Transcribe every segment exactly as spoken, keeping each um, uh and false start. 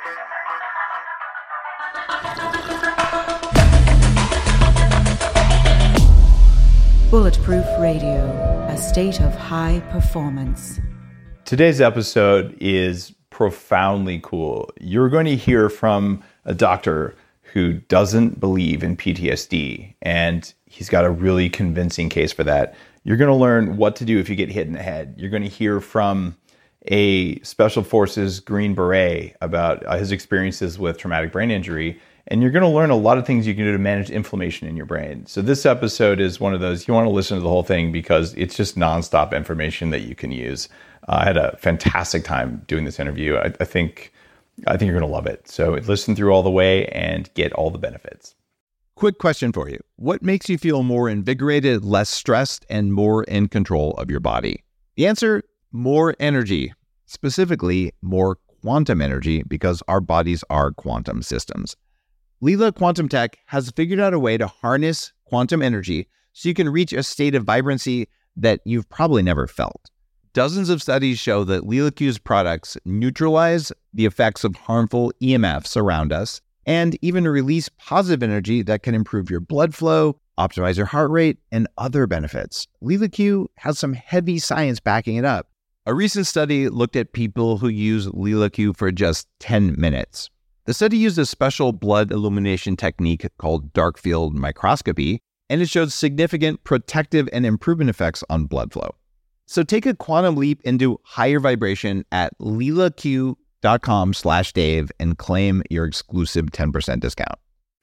Bulletproof Radio, a state of high performance. Today's episode is profoundly cool. You're going to hear from a doctor who doesn't believe in P T S D, and he's got a really convincing case for that. You're going to learn what to do if you get hit in the head. You're going to hear from a Special Forces Green Beret about uh, his experiences with traumatic brain injury. And you're going to learn a lot of things you can do to manage inflammation in your brain. So this episode is one of those, you want to listen to the whole thing because it's just nonstop information that you can use. Uh, I had a fantastic time doing this interview. I, I think I think you're going to love it. So listen through all the way and get all the benefits. Quick question for you. What makes you feel more invigorated, less stressed, and more in control of your body? The answer, more energy. Specifically, more quantum energy, because our bodies are quantum systems. Lila Quantum Tech has figured out a way to harness quantum energy so you can reach a state of vibrancy that you've probably never felt. Dozens of studies show that LilaQ's products neutralize the effects of harmful E M Fs around us and even release positive energy that can improve your blood flow, optimize your heart rate, and other benefits. LilaQ has some heavy science backing it up. A recent study looked at people who use LilaQ for just ten minutes. The study used a special blood illumination technique called dark field microscopy, and it showed significant protective and improvement effects on blood flow. So take a quantum leap into higher vibration at lilaq.com slash Dave and claim your exclusive ten percent discount.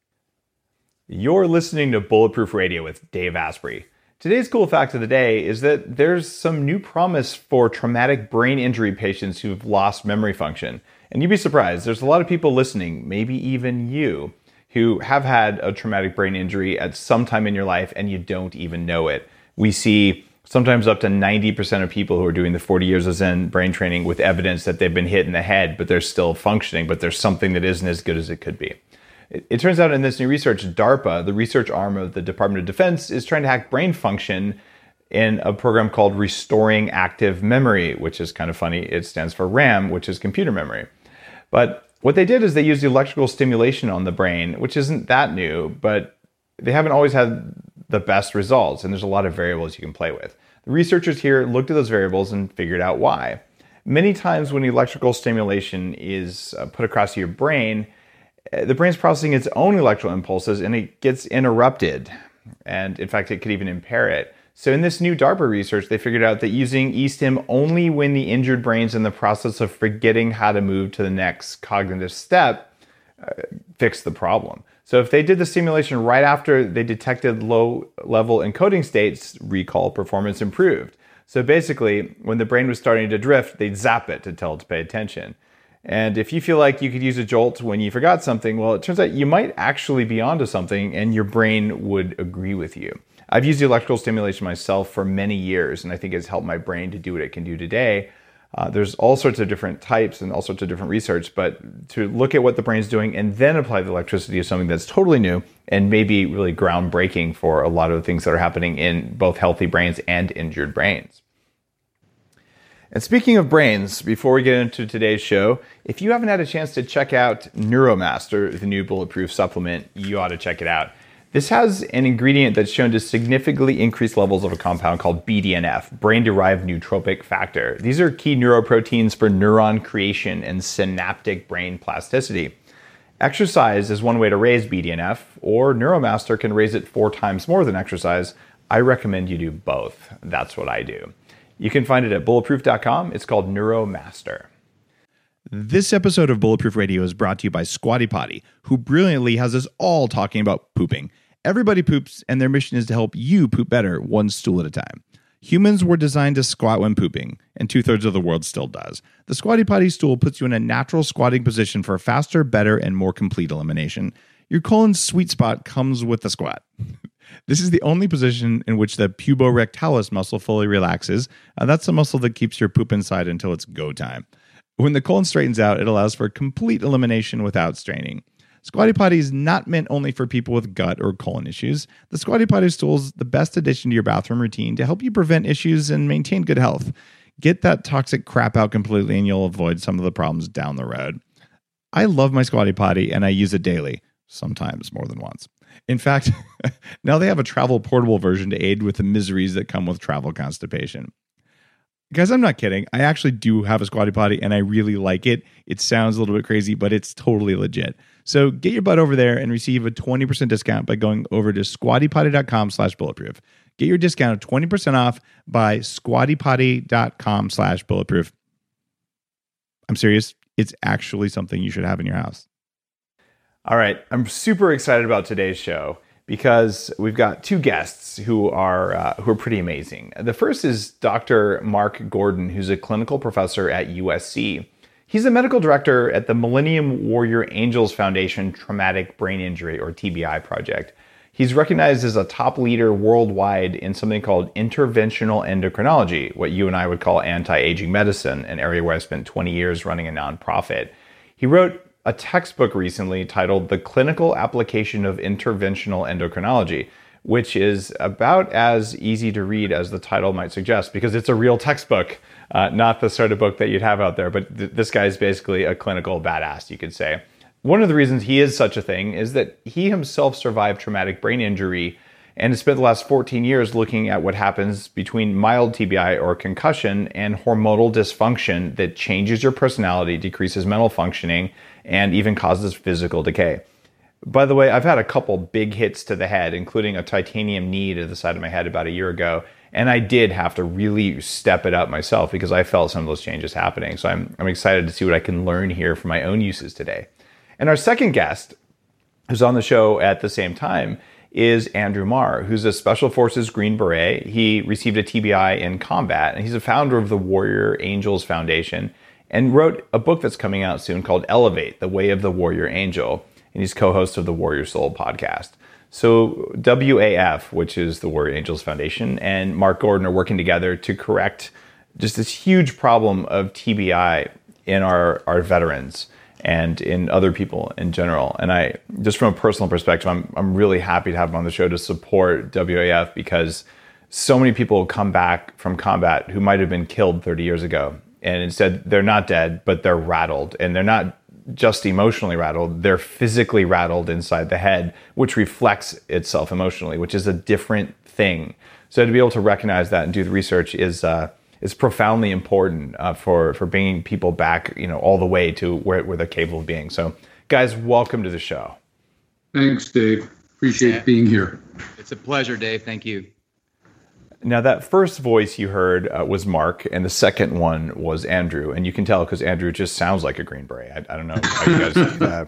You're listening to Bulletproof Radio with Dave Asprey. Today's cool fact of the day is that there's some new promise for traumatic brain injury patients who've lost memory function. And you'd be surprised, there's a lot of people listening, maybe even you, who have had a traumatic brain injury at some time in your life and you don't even know it. We see sometimes up to ninety percent of people who are doing the forty years of Zen brain training with evidence that they've been hit in the head, but they're still functioning, but there's something that isn't as good as it could be. It, it turns out in this new research, DARPA, the research arm of the Department of Defense, is trying to hack brain function in a program called Restoring Active Memory, which is kind of funny. It stands for RAM, which is computer memory. But what they did is they used electrical stimulation on the brain, which isn't that new, but they haven't always had the best results, and there's a lot of variables you can play with. The researchers here looked at those variables and figured out why. Many times when electrical stimulation is put across your brain, the brain's processing its own electrical impulses and it gets interrupted. And in fact, it could even impair it. So in this new DARPA research, they figured out that using E STIM only when the injured brain's in the process of forgetting how to move to the next cognitive step uh, fixed the problem. So if they did the stimulation right after they detected low-level encoding states, recall performance improved. So basically, when the brain was starting to drift, they'd zap it to tell it to pay attention. And if you feel like you could use a jolt when you forgot something, well, it turns out you might actually be onto something and your brain would agree with you. I've used electrical stimulation myself for many years, and I think it's helped my brain to do what it can do today. Uh, there's all sorts of different types and all sorts of different research, but to look at what the brain's doing and then apply the electricity is something that's totally new and maybe really groundbreaking for a lot of the things that are happening in both healthy brains and injured brains. And speaking of brains, before we get into today's show, if you haven't had a chance to check out Neuromaster, the new bulletproof supplement, you ought to check it out. This has an ingredient that's shown to significantly increase levels of a compound called B D N F, brain-derived neurotrophic factor. These are key neuroproteins for neuron creation and synaptic brain plasticity. Exercise is one way to raise B D N F, or Neuromaster can raise it four times more than exercise. I recommend you do both. That's what I do. You can find it at bulletproof dot com. It's called Neuromaster. This episode of Bulletproof Radio is brought to you by Squatty Potty, who brilliantly has us all talking about pooping. Everybody poops, and their mission is to help you poop better, one stool at a time. Humans were designed to squat when pooping, and two-thirds of the world still does. The Squatty Potty stool puts you in a natural squatting position for faster, better, and more complete elimination. Your colon's sweet spot comes with the squat. This is the only position in which the puborectalis muscle fully relaxes. Uh, that's the muscle that keeps your poop inside until it's go time. When the colon straightens out, it allows for complete elimination without straining. Squatty Potty is not meant only for people with gut or colon issues. The Squatty Potty stool is the best addition to your bathroom routine to help you prevent issues and maintain good health. Get that toxic crap out completely and you'll avoid some of the problems down the road. I love my Squatty Potty and I use it daily, sometimes more than once. In fact, now they have a travel portable version to aid with the miseries that come with travel constipation. Guys, I'm not kidding. I actually do have a Squatty Potty and I really like it. It sounds a little bit crazy, but it's totally legit. So get your butt over there and receive a twenty percent discount by going over to squattypotty.com slash bulletproof. Get your discount of twenty percent off by squattypotty.com slash bulletproof. I'm serious. It's actually something you should have in your house. All right. I'm super excited about today's show because we've got two guests who are uh, who are pretty amazing. The first is Doctor Mark Gordon, who's a clinical professor at U S C. He's a medical director at the Millennium Warrior Angels Foundation Traumatic Brain Injury, or T B I, project. He's recognized as a top leader worldwide in something called interventional endocrinology, what you and I would call anti-aging medicine, an area where I spent twenty years running a nonprofit. He wrote a textbook recently titled The Clinical Application of Interventional Endocrinology, which is about as easy to read as the title might suggest, because it's a real textbook, uh, not the sort of book that you'd have out there. But th- this guy is basically a clinical badass, you could say. One of the reasons he is such a thing is that he himself survived traumatic brain injury and has spent the last fourteen years looking at what happens between mild T B I or concussion and hormonal dysfunction that changes your personality, decreases mental functioning, and even causes physical decay. By the way, I've had a couple big hits to the head, including a titanium knee to the side of my head about a year ago. And I did have to really step it up myself because I felt some of those changes happening. So I'm, I'm excited to see what I can learn here for my own uses today. And our second guest, who's on the show at the same time, is Andrew Marr, who's a Special Forces Green Beret. He received a T B I in combat, and he's a founder of the Warrior Angels Foundation and wrote a book that's coming out soon called Elevate, The Way of the Warrior Angel. And he's co-host of the Warrior Soul podcast. So W A F, which is the Warrior Angels Foundation, and Mark Gordon are working together to correct just this huge problem of T B I in our, our veterans and in other people in general. And I, just from a personal perspective, I'm I'm really happy to have him on the show to support W A F because so many people come back from combat who might have been killed thirty years ago. And instead, they're not dead, but they're rattled. And they're not just emotionally rattled, they're physically rattled inside the head, which reflects itself emotionally, which is a different thing. So to be able to recognize that and do the research is uh, is profoundly important uh, for for bringing people back, you know, all the way to where, where they're capable of being. So, guys, welcome to the show. Thanks, Dave. Appreciate yeah. being here. It's a pleasure, Dave. Thank you. Now, that first voice you heard uh, was Mark, and the second one was Andrew. And you can tell because Andrew just sounds like a Green Beret. I, I don't know how you guys like that,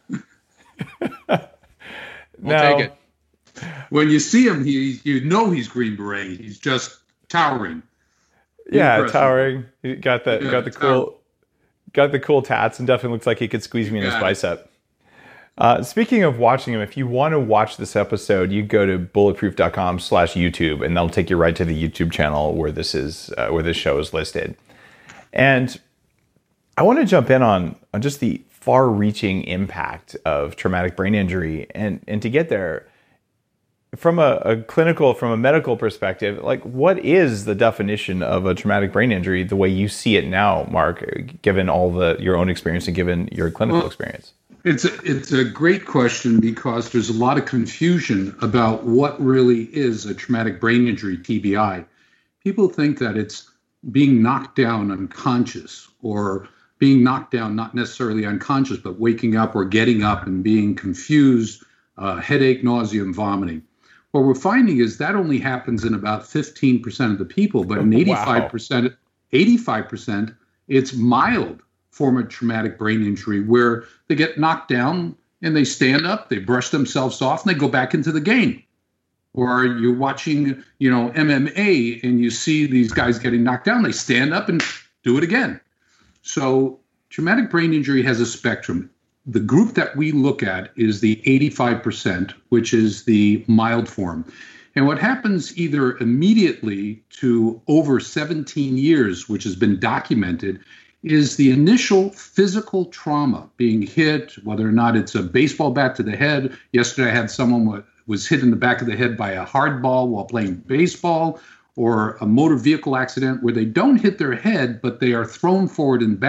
but... we'll now, take it. When you see him, he, you know he's Green Beret. He's just towering. Yeah, Impressive. towering. He got the, yeah, got the cool... Tower. Got the cool tats and definitely looks like he could squeeze me in his bicep. Uh, speaking of watching him, if you want to watch this episode, you go to bulletproof.com slash YouTube, and that'll take you right to the YouTube channel where this is, uh, where this show is listed. And I want to jump in on, on just the far-reaching impact of traumatic brain injury. And, and to get there, from a, a clinical, from a medical perspective, like what is the definition of a traumatic brain injury the way you see it now, Mark, given all the your own experience and given your clinical well, experience? It's a, it's a great question because there's a lot of confusion about what really is a traumatic brain injury, T B I. People think that it's being knocked down unconscious or being knocked down, not necessarily unconscious, but waking up or getting up and being confused, uh, headache, nausea, and vomiting. What we're finding is that only happens in about fifteen percent of the people, but in eighty-five percent, eighty-five percent, it's mild form of traumatic brain injury where they get knocked down and they stand up, they brush themselves off, and they go back into the game. Or you're watching, you know, M M A and you see these guys getting knocked down, they stand up and do it again. So traumatic brain injury has a spectrum. The group that we look at is the eighty-five percent, which is the mild form. And what happens either immediately to over seventeen years, which has been documented, is the initial physical trauma, being hit, whether or not it's a baseball bat to the head. Yesterday I had someone who was hit in the back of the head by a hard ball while playing baseball, or a motor vehicle accident where they don't hit their head, but they are thrown forward and back,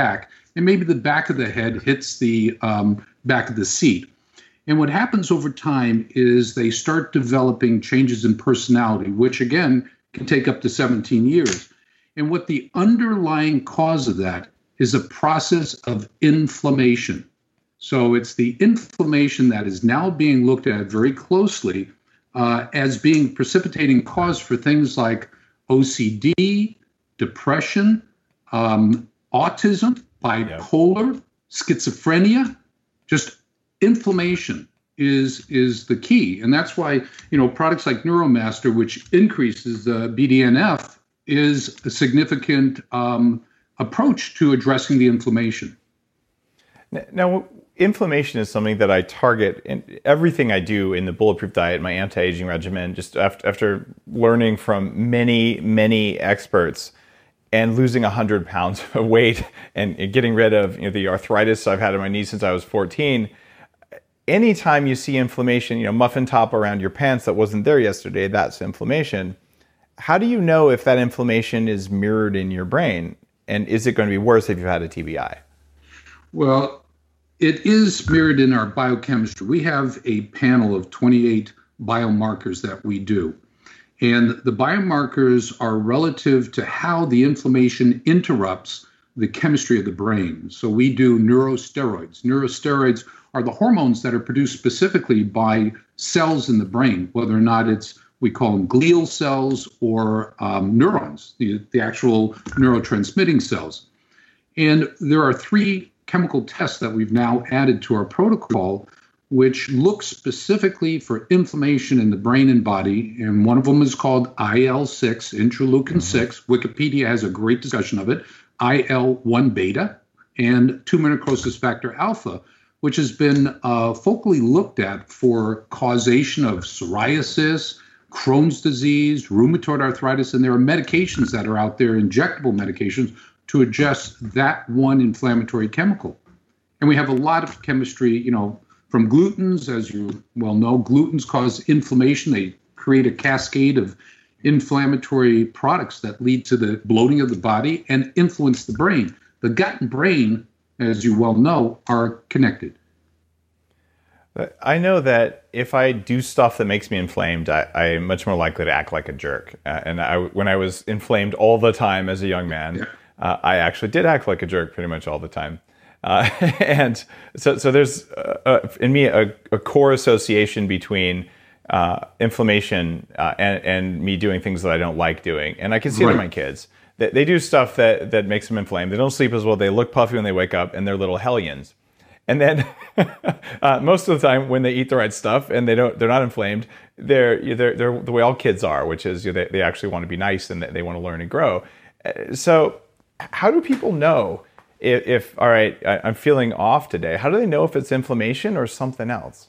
and maybe the back of the head hits the um, back of the seat. And what happens over time is they start developing changes in personality, which again can take up to seventeen years. And what the underlying cause of that is a process of inflammation. So it's the inflammation that is now being looked at very closely uh, as being precipitating cause for things like O C D, depression, um, autism, bipolar, yeah. schizophrenia. Just inflammation is is the key, and that's why you know products like Neuromaster, which increases the uh, B D N F, is a significant um, approach to addressing the inflammation. Now, inflammation is something that I target in everything I do in the Bulletproof diet, my anti-aging regimen. Just after, after learning from many, many experts and losing one hundred pounds of weight and getting rid of you know, the arthritis I've had in my knees since I was fourteen. Anytime you see inflammation, you know, muffin top around your pants that wasn't there yesterday, that's inflammation. How do you know if that inflammation is mirrored in your brain? And is it going to be worse if you've had a T B I? Well, it is mirrored in our biochemistry. We have a panel of twenty-eight biomarkers that we do. And the biomarkers are relative to how the inflammation interrupts the chemistry of the brain. So we do neurosteroids. Neurosteroids are the hormones that are produced specifically by cells in the brain, whether or not it's, we call them glial cells or um, neurons, the, the actual neurotransmitting cells. And there are three chemical tests that we've now added to our protocol, which look specifically for inflammation in the brain and body. And one of them is called I L six, interleukin six. Wikipedia has a great discussion of it. I L one beta and tumor necrosis factor alpha, which has been uh, focally looked at for causation of psoriasis, Crohn's disease, rheumatoid arthritis, and there are medications that are out there, injectable medications, to address that one inflammatory chemical. And we have a lot of chemistry, you know, from glutens, as you well know. Glutens cause inflammation. They create a cascade of inflammatory products that lead to the bloating of the body and influence the brain. The gut and brain, as you well know, are connected. I know that if I do stuff that makes me inflamed, I, I'm much more likely to act like a jerk. Uh, and I, when I was inflamed all the time as a young man, yeah. uh, I actually did act like a jerk pretty much all the time. Uh, and so, so there's uh, uh, in me a, a core association between uh, inflammation uh, and, and me doing things that I don't like doing. And I can see right. it in my kids. They, they do stuff that, that makes them inflamed. They don't sleep as well. They look puffy when they wake up, and they're little hellions. And then uh, most of the time, when they eat the right stuff and they don't, they're not inflamed. They're they're, they're the way all kids are, which is you know, they they actually want to be nice and they, they want to learn and grow. Uh, so, how do people know if, if all right, I, I'm feeling off today? How do they know if it's inflammation or something else?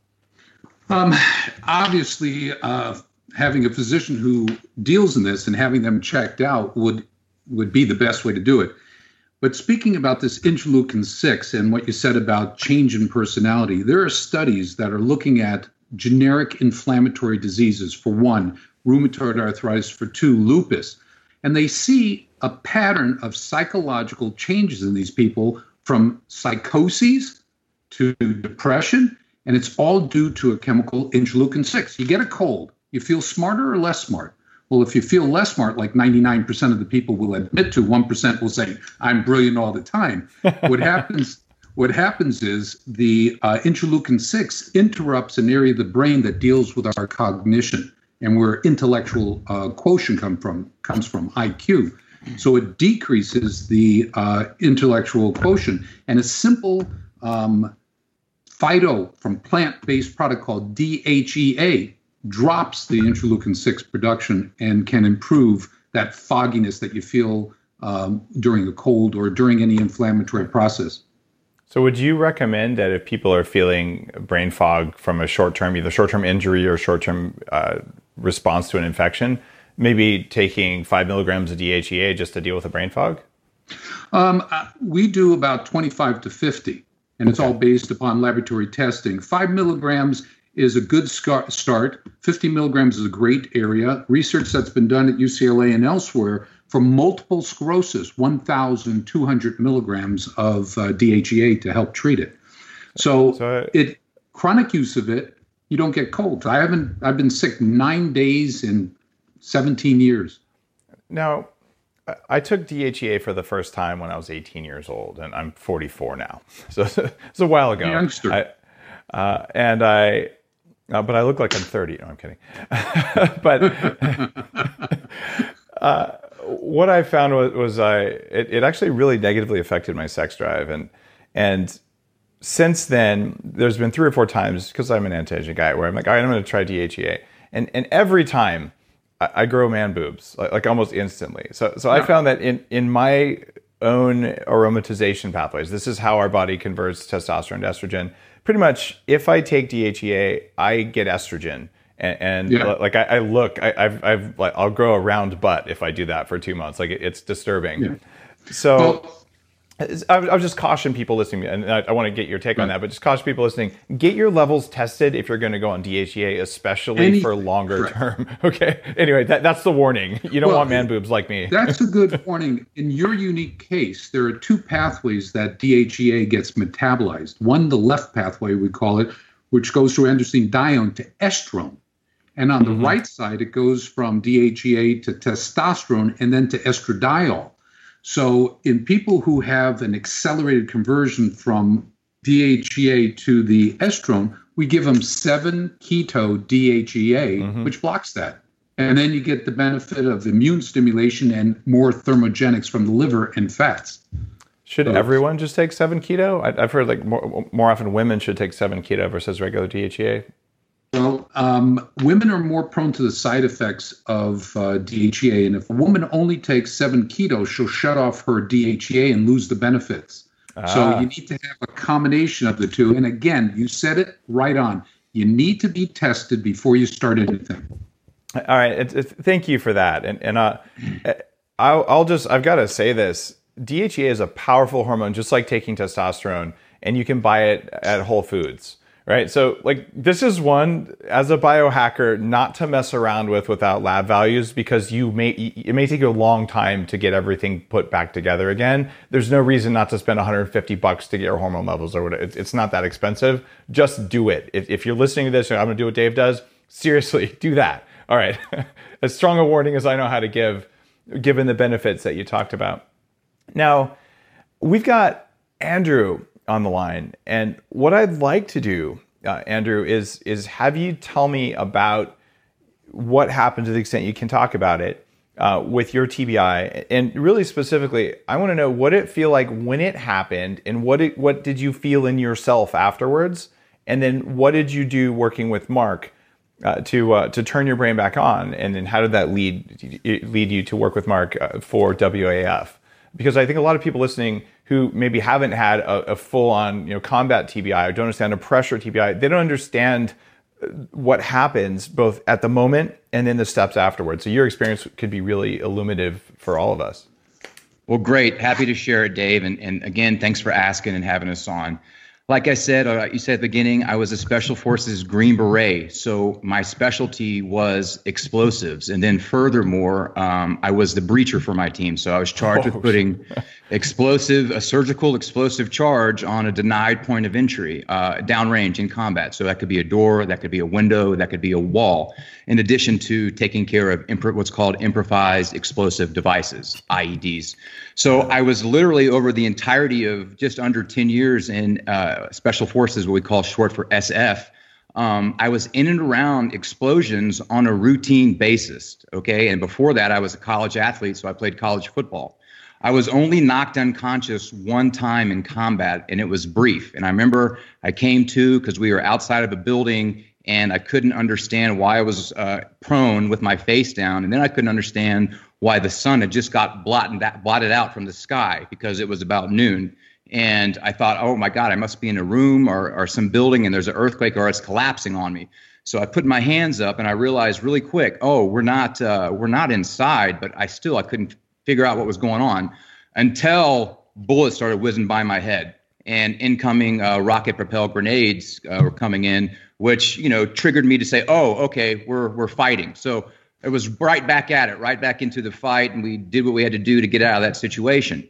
Um, obviously, uh, having a physician who deals in this and having them checked out would would be the best way to do it. But speaking about this interleukin six and what you said about change in personality, there are studies that are looking at generic inflammatory diseases. For one, rheumatoid arthritis. For two, lupus. And they see a pattern of psychological changes in these people, from psychoses to depression, and it's all due to a chemical, interleukin six. You get a cold, you feel smarter or less smart? Well, if you feel less smart, like ninety-nine percent of the people will admit to, one percent will say, I'm brilliant all the time. What happens what happens is the uh, interleukin six interrupts an area of the brain that deals with our cognition and where intellectual uh, quotient come from, comes from, I Q. So it decreases the uh, intellectual quotient. And a simple um, phyto from plant-based product called D H E A drops the interleukin six production and can improve that fogginess that you feel um, during a cold or during any inflammatory process. So would you recommend that if people are feeling brain fog from a short-term, either short-term injury or short-term uh, response to an infection, maybe taking five milligrams of D H E A just to deal with the brain fog? Um, uh, we do about twenty-five to fifty, and it's all based upon laboratory testing. Five milligrams is a good start. fifty milligrams is a great area. Research that's been done at U C L A and elsewhere For multiple sclerosis, one thousand two hundred milligrams of uh, D H E A to help treat it. So, so I, it chronic use of it, you don't get colds. I haven't. I've been sick nine days in seventeen years. Now, I took D H E A for the first time when I was eighteen years old, and I'm forty-four now. So it's a while ago. Youngster. I, uh, and I, uh, but I look like I'm thirty. No, I'm kidding. but uh, what I found was, was I it, it actually really negatively affected my sex drive, and and since then there's been three or four times, because I'm an anti-aging guy, where I'm like, all right, I'm going to try D H E A, and and every time I, I grow man boobs like, like almost instantly. So so yeah. I found that in in my own aromatization pathways, this is how our body converts testosterone to estrogen. Pretty much, if I take D H E A, I get estrogen. And, and yeah. like I, I look, I, I've, I've, like, I'll grow a round butt if I do that for two months. Like it, it's disturbing. Yeah. So well, I, I would just caution people listening, and I, I want to get your take right. on that. But just caution people listening: get your levels tested if you're going to go on D H E A, especially Any, for longer correct. term. Okay. Anyway, that, that's the warning. You don't well, want man boobs like me. That's a good warning. In your unique case, there are two pathways that D H E A gets metabolized. One, the left pathway, we call it, which goes through androstenedione to estrone. And on the mm-hmm. right side, it goes from D H E A to testosterone and then to estradiol. So in people who have an accelerated conversion from D H E A to the estrone, we give them seven keto D H E A, mm-hmm. which blocks that. And then you get the benefit of immune stimulation and more thermogenics from the liver and fats. Should so, everyone just take seven keto? I've heard like more, more often women should take seven keto versus regular D H E A. Well, um, women are more prone to the side effects of uh, D H E A. And if a woman only takes seven keto, she'll shut off her D H E A and lose the benefits. Ah. So you need to have a combination of the two. And again, you said it right on. You need to be tested before you start anything. All right. It's, it's, thank you for that. And, and uh, I'll, I'll just, I've got to say this. D H E A is a powerful hormone, just like taking testosterone, and you can buy it at Whole Foods. Right. So like this is one, as a biohacker, not to mess around with without lab values, because you may it may take you a long time to get everything put back together again. There's no reason not to spend one hundred fifty bucks to get your hormone levels or whatever. It's, it's not that expensive. Just do it. If, if you're listening to this, I'm going to do what Dave does. Seriously, do that. All right. As strong a warning as I know how to give, given the benefits that you talked about. Now, we've got Andrew on the line, and what I'd like to do, uh, Andrew, is is have you tell me about what happened, to the extent you can talk about it, uh, with your T B I, and really specifically, I want to know what it feel like when it happened, and what it, what did you feel in yourself afterwards, and then what did you do working with Mark uh, to uh, to turn your brain back on, and then how did that lead lead you to work with Mark uh, for W A F? Because I think a lot of people listening who maybe haven't had a, a full-on, you know, combat T B I or don't understand a pressure T B I, they don't understand what happens both at the moment and then the steps afterwards. So your experience could be really illuminative for all of us. Well, great. Happy to share it, Dave. And, and again, thanks for asking and having us on. Like I said, uh, you said at the beginning, I was a Special Forces Green Beret. So my specialty was explosives. And then furthermore, um, I was the breacher for my team. So I was charged oh, with putting explosive, a surgical explosive charge on a denied point of entry, uh, downrange in combat. So that could be a door, that could be a window, that could be a wall, in addition to taking care of imp- what's called improvised explosive devices, I E Ds. So I was literally over the entirety of just under ten years in uh, Special Forces, what we call short for S F. Um, I was in and around explosions on a routine basis. Okay. And before that, I was a college athlete. So I played college football. I was only knocked unconscious one time in combat, and it was brief. And I remember I came to because we were outside of a building, and I couldn't understand why I was uh, prone with my face down. And then I couldn't understand why the sun had just got blotted, blotted out from the sky, because it was about noon. And I thought, oh my God, I must be in a room or, or some building, and there's an earthquake or it's collapsing on me. So I put my hands up, and I realized really quick, oh, we're not uh, we're not inside, but I still I couldn't figure out what was going on until bullets started whizzing by my head, and incoming uh, rocket propelled grenades uh, were coming in, which, you know, triggered me to say, oh, okay, we're we're fighting. So it was right back at it, right back into the fight, and we did what we had to do to get out of that situation.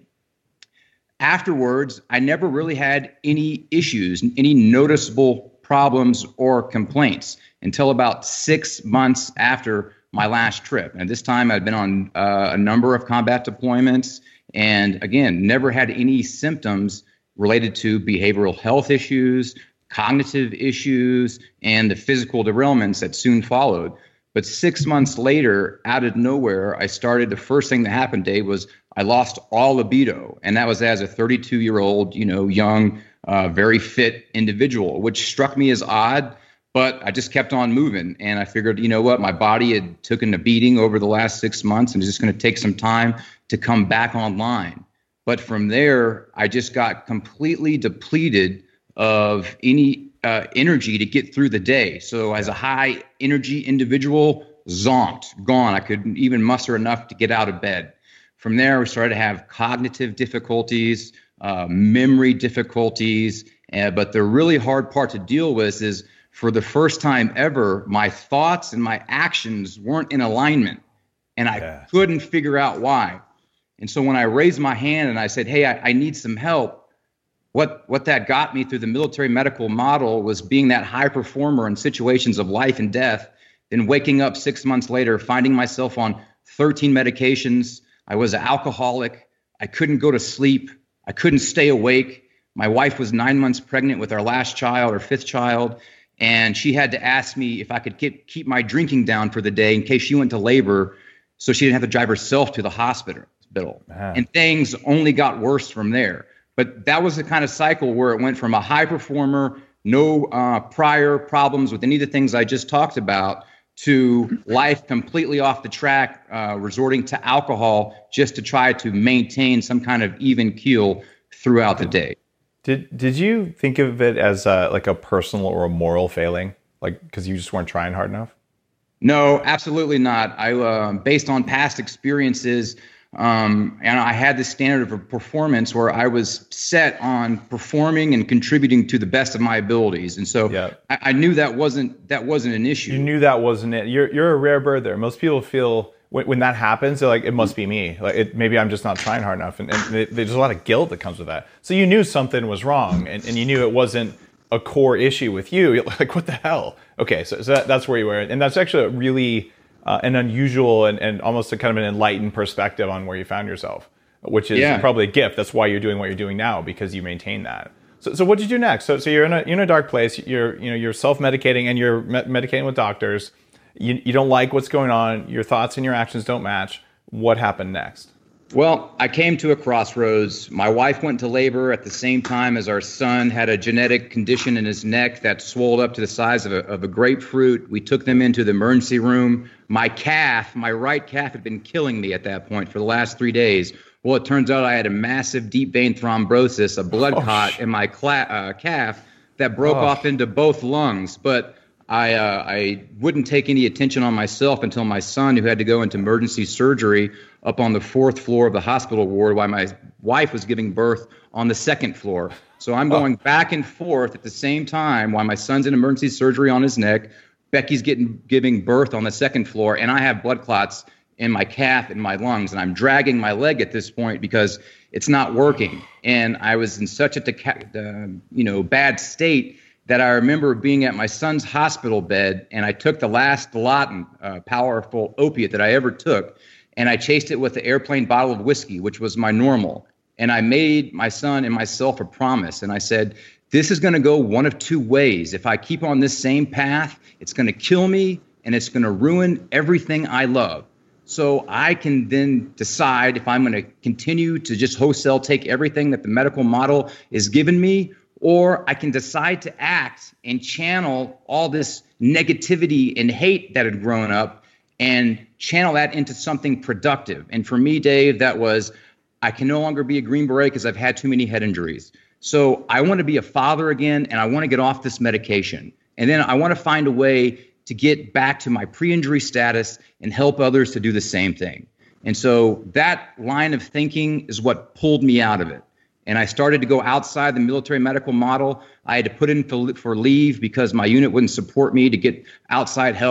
Afterwards, I never really had any issues, any noticeable problems or complaints until about six months after my last trip. And this time I'd been on uh, a number of combat deployments, and again, never had any symptoms related to behavioral health issues, cognitive issues, and the physical derailments that soon followed. But six months later, out of nowhere, I started, the first thing that happened, Dave, was I lost all libido. And that was as a thirty-two-year-old, you know, young, uh, very fit individual, which struck me as odd, but I just kept on moving. And I figured, you know what, my body had taken a beating over the last six months and it's just going to take some time to come back online. But from there, I just got completely depleted of any uh, energy to get through the day. So as a high energy individual, zonked, gone. I couldn't even muster enough to get out of bed. From there, we started to have cognitive difficulties, uh, memory difficulties. Uh, but the really hard part to deal with is, for the first time ever, my thoughts and my actions weren't in alignment. And I yeah. couldn't figure out why. And so when I raised my hand and I said, hey, I, I need some help, What what that got me through the military medical model was being that high performer in situations of life and death, then waking up six months later, finding myself on thirteen medications. I was an alcoholic. I couldn't go to sleep. I couldn't stay awake. My wife was nine months pregnant with our last child, our fifth child, and she had to ask me if I could keep, keep my drinking down for the day in case she went to labor so she didn't have to drive herself to the hospital. Man. And things only got worse from there. But that was the kind of cycle where it went from a high performer, no uh, prior problems with any of the things I just talked about, to life completely off the track, uh, resorting to alcohol just to try to maintain some kind of even keel throughout the day. Did Did you think of it as uh, like a personal or a moral failing, like because you just weren't trying hard enough? No, absolutely not. I, uh, based on past experiences. Um, and I had this standard of performance where I was set on performing and contributing to the best of my abilities. And so yeah. I, I knew that wasn't, that wasn't an issue. You knew that wasn't it. You're, you're a rare bird there. Most people feel when, when that happens, they're like, it must be me. Like it, maybe I'm just not trying hard enough. And, and they, there's a lot of guilt that comes with that. So you knew something was wrong and, and you knew it wasn't a core issue with you. You're like, what the hell? Okay. So, so that, that's where you were. And that's actually a really, Uh, an unusual and, and almost a kind of an enlightened perspective on where you found yourself, which is yeah. probably a gift. That's why you're doing what you're doing now, because you maintain that. So, so what did you do next? So, so you're in a you're in a dark place. You're you know you're self-medicating and you're me- medicating with doctors. You you don't like what's going on. Your thoughts and your actions don't match. What happened next? Well, I came to a crossroads. My wife went to labor at the same time as our son had a genetic condition in his neck that swelled up to the size of a, of a grapefruit. We took them into the emergency room. My calf, my right calf, had been killing me at that point for the last three days. Well, it turns out I had a massive deep vein thrombosis, a blood oh, clot sh- in my cla- uh, calf that broke oh. off into both lungs. But I uh, I wouldn't take any attention on myself until my son, who had to go into emergency surgery up on the fourth floor of the hospital ward while my wife was giving birth on the second floor. So I'm going oh. back and forth at the same time while my son's in emergency surgery on his neck. Becky's getting giving birth on the second floor, and I have blood clots in my calf and my lungs, and I'm dragging my leg at this point because it's not working. And I was in such a uh, you know bad state that I remember being at my son's hospital bed, and I took the last Dilaudid, uh, powerful opiate that I ever took, and I chased it with an airplane bottle of whiskey, which was my normal. And I made my son and myself a promise, and I said, this is going to go one of two ways. If I keep on this same path, it's going to kill me, and it's going to ruin everything I love. So I can then decide if I'm going to continue to just wholesale take everything that the medical model is giving me, or I can decide to act and channel all this negativity and hate that had grown up and channel that into something productive. And for me, Dave, that was, I can no longer be a Green Beret because I've had too many head injuries. So I want to be a father again, and I want to get off this medication. And then I want to find a way to get back to my pre-injury status and help others to do the same thing. And so that line of thinking is what pulled me out of it. And I started to go outside the military medical model. I had to put in for, for leave because my unit wouldn't support me to get outside help.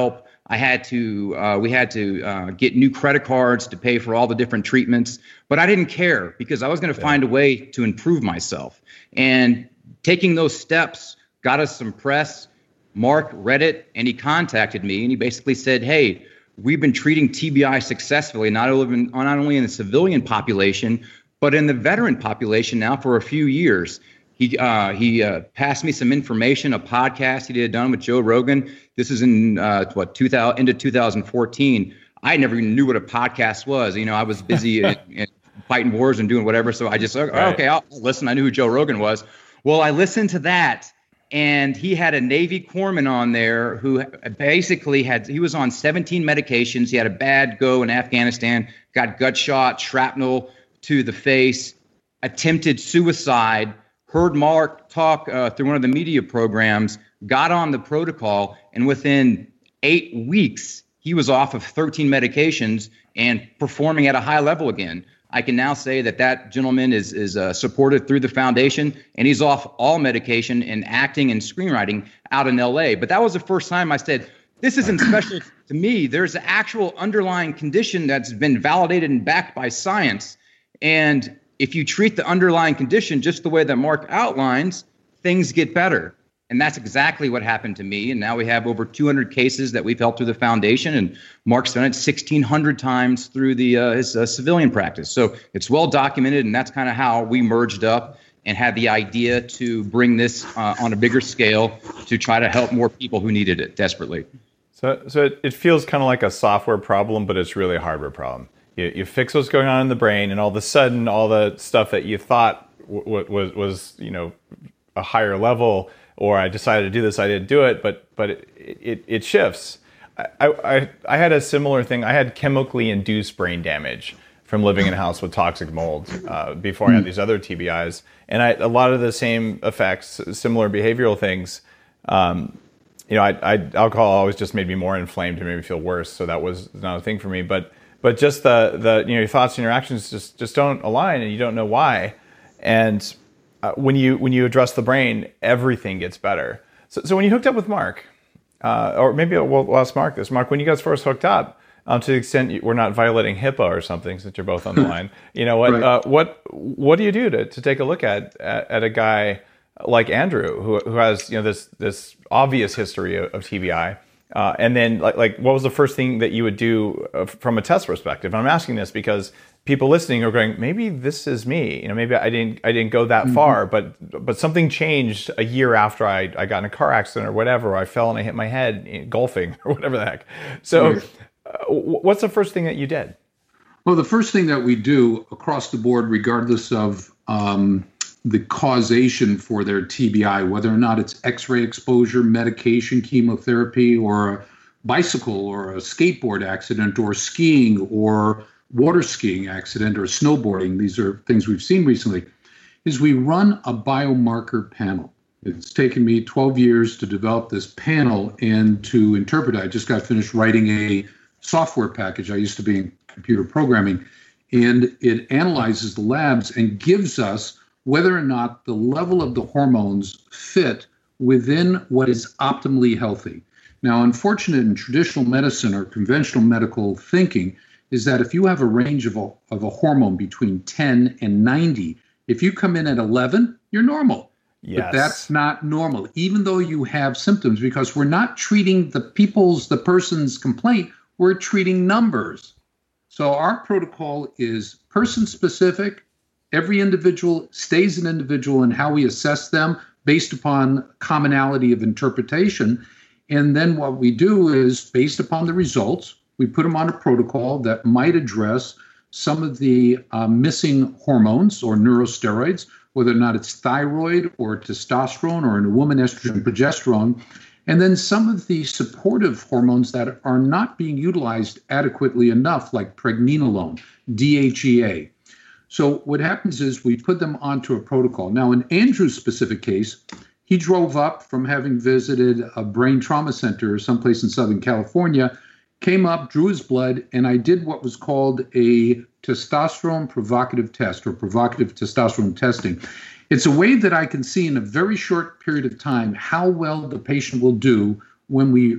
I had to, uh, we had to uh, get new credit cards to pay for all the different treatments, but I didn't care because I was going to yeah. find a way to improve myself. And taking those steps got us some press. Mark read it and he contacted me and he basically said, hey, we've been treating T B I successfully, not only, not only in the civilian population, but in the veteran population now for a few years. He uh, he uh, passed me some information, a podcast he had done with Joe Rogan. This is in uh, what two thousand into two thousand fourteen. I never even knew what a podcast was. You know, I was busy in, in fighting wars and doing whatever. So I just oh, right. okay, I'll listen. I knew who Joe Rogan was. Well, I listened to that, and he had a Navy corpsman on there who basically had he was on seventeen medications. He had a bad go in Afghanistan, got gut shot, shrapnel to the face, attempted suicide. Heard Mark talk uh, through one of the media programs, got on the protocol, and within eight weeks, he was off of thirteen medications and performing at a high level again. I can now say that that gentleman is is uh, supported through the foundation, and he's off all medication and acting and screenwriting out in L A. But that was the first time I said, this isn't special to me. There's an actual underlying condition that's been validated and backed by science. And if you treat the underlying condition just the way that Mark outlines, things get better. And that's exactly what happened to me. And now we have over two hundred cases that we've helped through the foundation. And Mark's done it sixteen hundred times through the uh, his uh, civilian practice. So it's well documented. And that's kind of how we merged up and had the idea to bring this uh, on a bigger scale to try to help more people who needed it desperately. So, so it, it feels kind of like a software problem, but it's really a hardware problem. You, you fix what's going on in the brain, and all of a sudden, all the stuff that you thought w- w- was was you know a higher level, or I decided to do this, I didn't do it, but but it it, it shifts. I, I I had a similar thing. I had chemically induced brain damage from living in a house with toxic mold uh, before I had these other T B Is, and I a lot of the same effects, similar behavioral things. Um, you know, I, I alcohol always just made me more inflamed and made me feel worse, so that was not a thing for me, but. But just the, the you know your thoughts and your actions just, just don't align, and you don't know why. And uh, when you when you address the brain, everything gets better. So, so when you hooked up with Mark, uh, or maybe we'll, we'll ask Mark this. Mark, when you guys first hooked up, um, to the extent you, we're not violating HIPAA or something, since you're both on the line, you know what right. uh, what what do you do to, to take a look at, at at a guy like Andrew who who has you know this this obvious history of, of T B I? Uh, and then, like, like, what was the first thing that you would do uh, from a test perspective? And I'm asking this because people listening are going, maybe this is me. You know, maybe I didn't, I didn't go that mm-hmm. far, but, but something changed a year after I, I got in a car accident or whatever, or I fell and I hit my head in golfing or whatever the heck. So, uh, what's the first thing that you did? Well, the first thing that we do across the board, regardless of um, the causation for their T B I, whether or not it's X-ray exposure, medication, chemotherapy, or a bicycle or a skateboard accident or skiing or water skiing accident or snowboarding, these are things we've seen recently, is we run a biomarker panel. It's taken me twelve years to develop this panel and to interpret it. I just got finished writing a software package. I used to be in computer programming, and it analyzes the labs and gives us whether or not the level of the hormones fit within what is optimally healthy. Now, unfortunate in traditional medicine or conventional medical thinking is that if you have a range of a, of a hormone between ten and ninety, if you come in at eleven, you're normal. Yes. But that's not normal, even though you have symptoms, because we're not treating the people's, the person's complaint, we're treating numbers. So our protocol is person-specific. Every individual stays an individual in how we assess them based upon commonality of interpretation. And then what we do is, based upon the results, we put them on a protocol that might address some of the uh, missing hormones or neurosteroids, whether or not it's thyroid or testosterone, or in a woman, estrogen, progesterone, and then some of the supportive hormones that are not being utilized adequately enough, like pregnenolone, D H E A. So what happens is we put them onto a protocol. Now, in Andrew's specific case, he drove up from having visited a brain trauma center someplace in Southern California, came up, drew his blood, and I did what was called a testosterone provocative test, or provocative testosterone testing. It's a way that I can see in a very short period of time how well the patient will do when we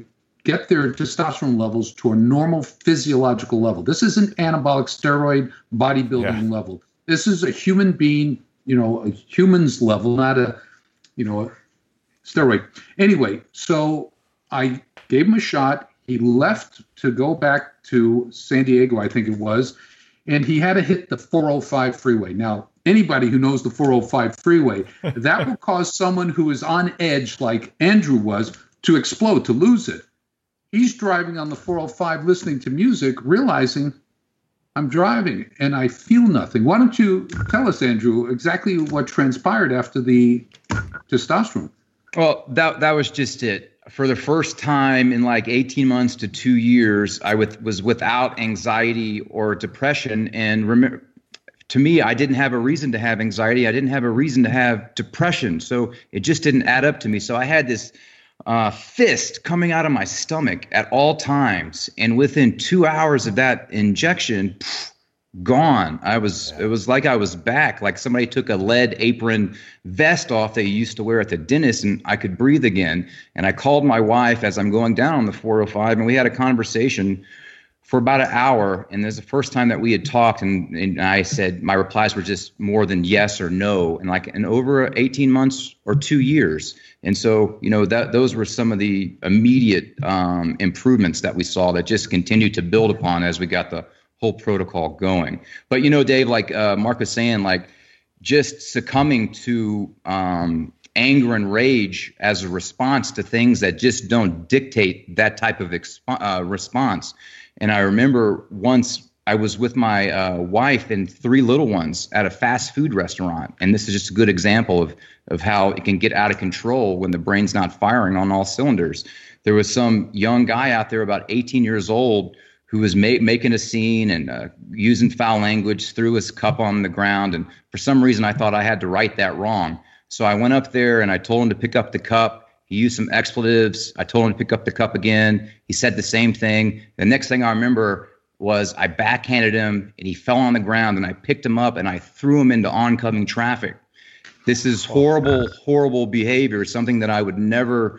get their testosterone levels to a normal physiological level. This isn't anabolic steroid bodybuilding Yeah. level. This is a human being, you know, a human's level, not a, you know, a steroid. Anyway, so I gave him a shot. He left to go back to San Diego, I think it was, and he had to hit the four oh five freeway. Now, anybody who knows the four oh five freeway, that will cause someone who is on edge like Andrew was to explode, to lose it. He's driving on the four oh five listening to music, realizing I'm driving and I feel nothing. Why don't you tell us, Andrew, exactly what transpired after the testosterone? Well, that that was just it. For the first time in like eighteen months to two years, I with, was without anxiety or depression. And remember, to me, I didn't have a reason to have anxiety. I didn't have a reason to have depression. So it just didn't add up to me. So I had this uh, fist coming out of my stomach at all times. And within two hours of that injection, pff, gone. I was, it was like I was back, like somebody took a lead apron vest off that you used to wear at the dentist, and I could breathe again. And I called my wife as I'm going down on the four oh five, and we had a conversation for about an hour. And this is the first time that we had talked, and, and I said, my replies were just more than yes or no. And like in over eighteen months or two years. And so, you know, that those were some of the immediate um, improvements that we saw that just continued to build upon as we got the whole protocol going. But, you know, Dave, like uh, Mark was saying, like just succumbing to um, anger and rage as a response to things that just don't dictate that type of exp- uh, response. And I remember once I was with my uh, wife and three little ones at a fast food restaurant. And this is just a good example of, of how it can get out of control when the brain's not firing on all cylinders. There was some young guy out there about eighteen years old who was ma- making a scene and uh, using foul language, threw his cup on the ground. And for some reason, I thought I had to right that wrong. So I went up there and I told him to pick up the cup. He used some expletives. I told him to pick up the cup again. He said the same thing. The next thing I remember was I backhanded him and he fell on the ground, and I picked him up and I threw him into oncoming traffic. This is horrible, horrible behavior, something that I would never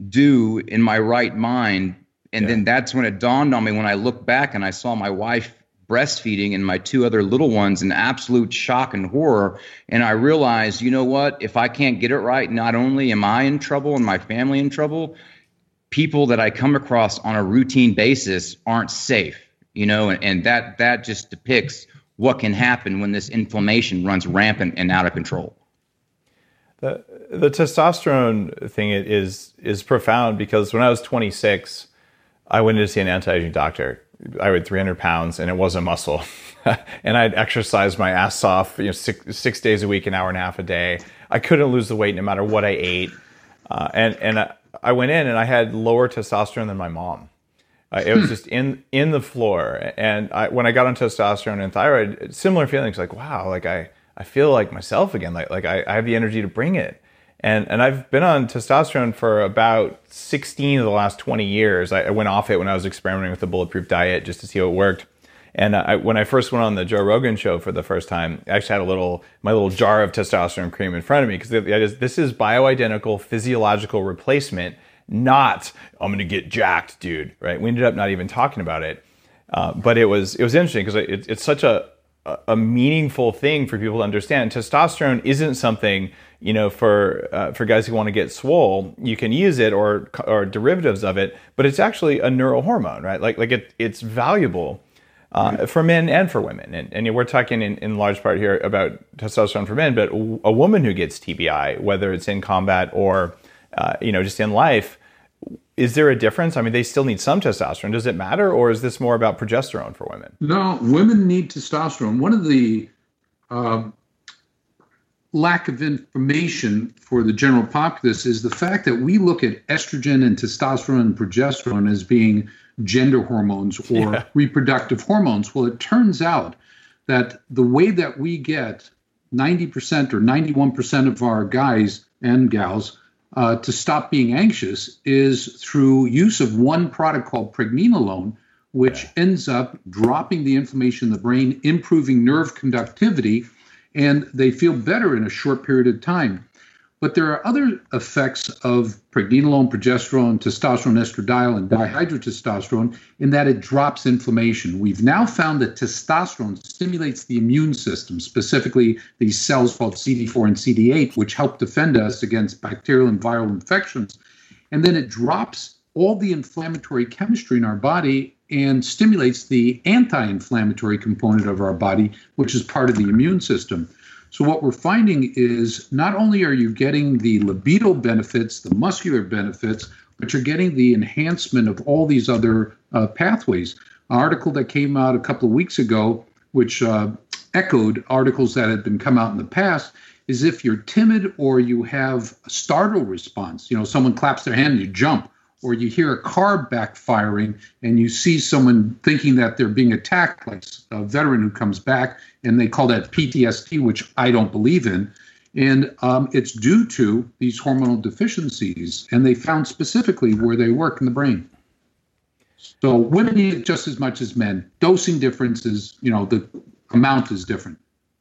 do in my right mind. And yeah. Then that's when it dawned on me when I looked back and I saw my wife breastfeeding and my two other little ones in absolute shock and horror. And I realized, you know what, if I can't get it right, not only am I in trouble and my family in trouble, people that I come across on a routine basis aren't safe, you know, and, and that that just depicts what can happen when this inflammation runs rampant and out of control. The the testosterone thing is is profound, because when I was twenty-six, I went in to see an anti-aging doctor. I weighed three hundred pounds and it wasn't muscle. And I'd exercised my ass off, you know, six, six days a week, an hour and a half a day. I couldn't lose the weight no matter what I ate. Uh, and and I, I went in and I had lower testosterone than my mom. Uh, it was just in in the floor. And I, when I got on testosterone and thyroid, similar feelings, like, wow, like I, I feel like myself again. Like like I, I have the energy to bring it. And and I've been on testosterone for about sixteen of the last twenty years. I, I went off it when I was experimenting with the Bulletproof diet just to see how it worked. And I, when I first went on the Joe Rogan show for the first time, I actually had a little my little jar of testosterone cream in front of me, because this is bioidentical physiological replacement, not I'm going to get jacked, dude. Right? We ended up not even talking about it, uh, but it was it was interesting because it, it's such a a meaningful thing for people to understand. Testosterone isn't something, you know, for uh, for guys who want to get swole. You can use it or or derivatives of it, but it's actually a neurohormone, right? Like like it it's valuable uh, right. for men and for women. And, and we're talking in, in large part here about testosterone for men, but a woman who gets T B I, whether it's in combat or uh, you know just in life, is there a difference? I mean, they still need some testosterone. Does it matter, or is this more about progesterone for women? No, women need testosterone. One of the uh, lack of information for the general populace is the fact that we look at estrogen and testosterone and progesterone as being gender hormones or yeah. reproductive hormones. Well, it turns out that the way that we get ninety percent or ninety-one percent of our guys and gals Uh, to stop being anxious is through use of one product called pregnenolone, which yeah. ends up dropping the inflammation in the brain, improving nerve conductivity, and they feel better in a short period of time. But there are other effects of pregnenolone, progesterone, testosterone, estradiol, and dihydrotestosterone in that it drops inflammation. We've now found that testosterone stimulates the immune system, specifically these cells called C D four and C D eight, which help defend us against bacterial and viral infections. And then it drops all the inflammatory chemistry in our body and stimulates the anti-inflammatory component of our body, which is part of the immune system. So what we're finding is not only are you getting the libido benefits, the muscular benefits, but you're getting the enhancement of all these other uh, pathways. An article that came out a couple of weeks ago, which uh, echoed articles that had been come out in the past, is if you're timid or you have a startle response, you know, someone claps their hand and you jump, or you hear a car backfiring and you see someone thinking that they're being attacked, like a veteran who comes back, and they call that P T S D, which I don't believe in. And um, it's due to these hormonal deficiencies. And they found specifically where they work in the brain. So women need it just as much as men. Dosing differences, you know, the amount is different.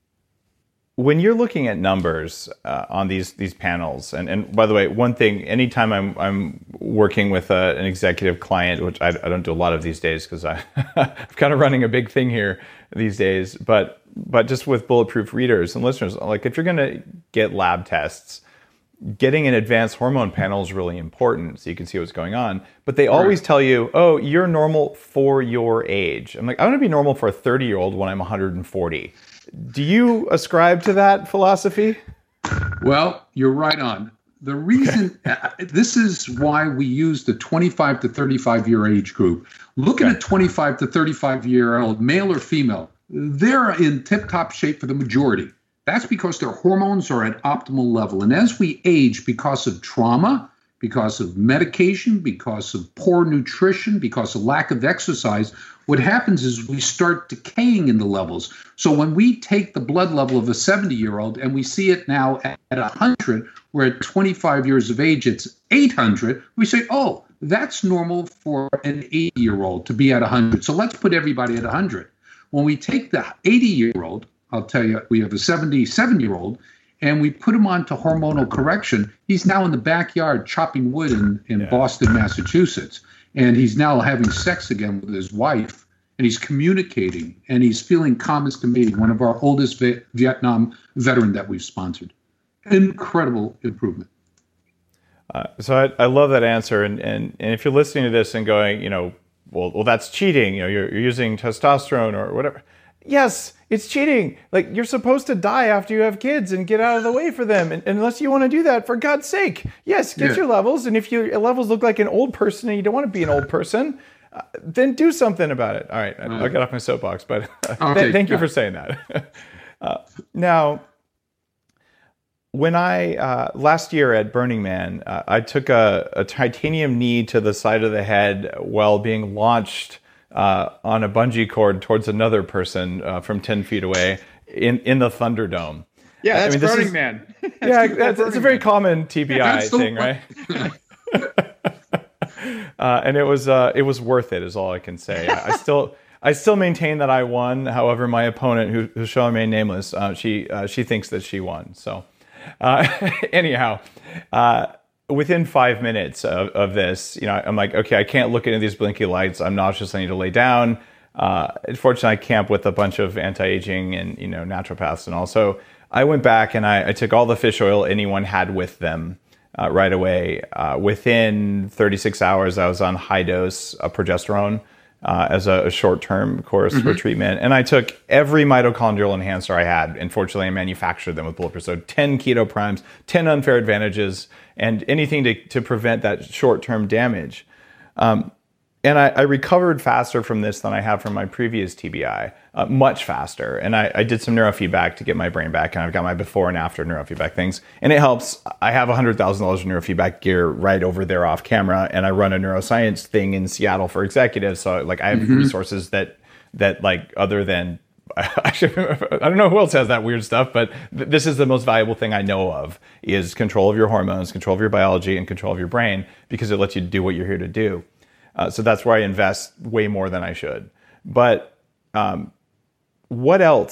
When you're looking at numbers uh, on these these panels, and, and by the way, one thing, anytime I'm I'm working with a, an executive client, which I, I don't do a lot of these days because I'm kind of running a big thing here these days, but but just with Bulletproof readers and listeners, like if you're going to get lab tests, getting an advanced hormone panel is really important so you can see what's going on. But they always tell you, oh, you're normal for your age. I'm like, I want to be normal for a thirty-year-old when I'm one hundred forty. Do you ascribe to that philosophy? Well, you're right on. The reason, uh, this is why we use the twenty-five to thirty-five year age group. Look at a twenty-five to thirty-five year old, male or female. They're in tip-top shape for the majority. That's because their hormones are at optimal level. And as we age, because of trauma, because of medication, because of poor nutrition, because of lack of exercise, what happens is we start decaying in the levels. So when we take the blood level of a seventy-year-old and we see it now at one hundred, where at twenty-five years of age it's eight hundred, we say, oh, that's normal for an eighty-year-old to be at one hundred. So let's put everybody at one hundred. When we take the eighty-year-old, I'll tell you, we have a seventy-seven-year-old, and we put him onto hormonal correction. He's now in the backyard chopping wood in, in yeah. Boston, Massachusetts. And he's now having sex again with his wife. And he's communicating. And he's feeling calm as can be. One of our oldest v- Vietnam veteran that we've sponsored. Incredible improvement. Uh, so I, I love that answer. And, and and if you're listening to this and going, you know, well, well, that's cheating. You know, you're, you're using testosterone or whatever. Yes, it's cheating. Like, you're supposed to die after you have kids and get out of the way for them. And unless you want to do that, for God's sake, yes, get yeah. your levels. And if your levels look like an old person and you don't want to be an old person, uh, then do something about it. All right, I, I'll get off my soapbox, but uh, th- thank you for saying that. uh, now, when I, uh, last year at Burning Man, uh, I took a, a titanium knee to the side of the head while being launched Uh, on a bungee cord towards another person uh, from ten feet away in, in the Thunderdome. Yeah, that's I mean, Burning is, Man. That's yeah, that's, it's a very Man. common T B I so thing, right? uh, and it was uh, it was worth it, is all I can say. I, I still I still maintain that I won. However, my opponent, who, who shall remain nameless, uh, she uh, she thinks that she won. So uh, anyhow. Uh, Within five minutes of, of this, you know, I'm like, okay, I can't look into these blinky lights. I'm nauseous. I need to lay down. Uh, unfortunately, I camp with a bunch of anti-aging and, you know, naturopaths and all. So I went back and I, I took all the fish oil anyone had with them uh, right away. Uh, within thirty-six hours, I was on high dose of progesterone uh, as a, a short-term course mm-hmm. for treatment. And I took every mitochondrial enhancer I had. Unfortunately, I manufactured them with Bulletproof. So ten keto primes, ten unfair advantages, and anything to, to prevent that short-term damage. Um, and I, I recovered faster from this than I have from my previous T B I, uh, much faster. And I, I did some neurofeedback to get my brain back, and I've got my before and after neurofeedback things. And it helps. I have one hundred thousand dollars of neurofeedback gear right over there off camera, and I run a neuroscience thing in Seattle for executives. So like I have mm-hmm. resources that, that like other than, Actually, I don't know who else has that weird stuff, but th- this is the most valuable thing I know of, is control of your hormones, control of your biology, and control of your brain, because it lets you do what you're here to do. Uh, so that's where I invest way more than I should. But um, what else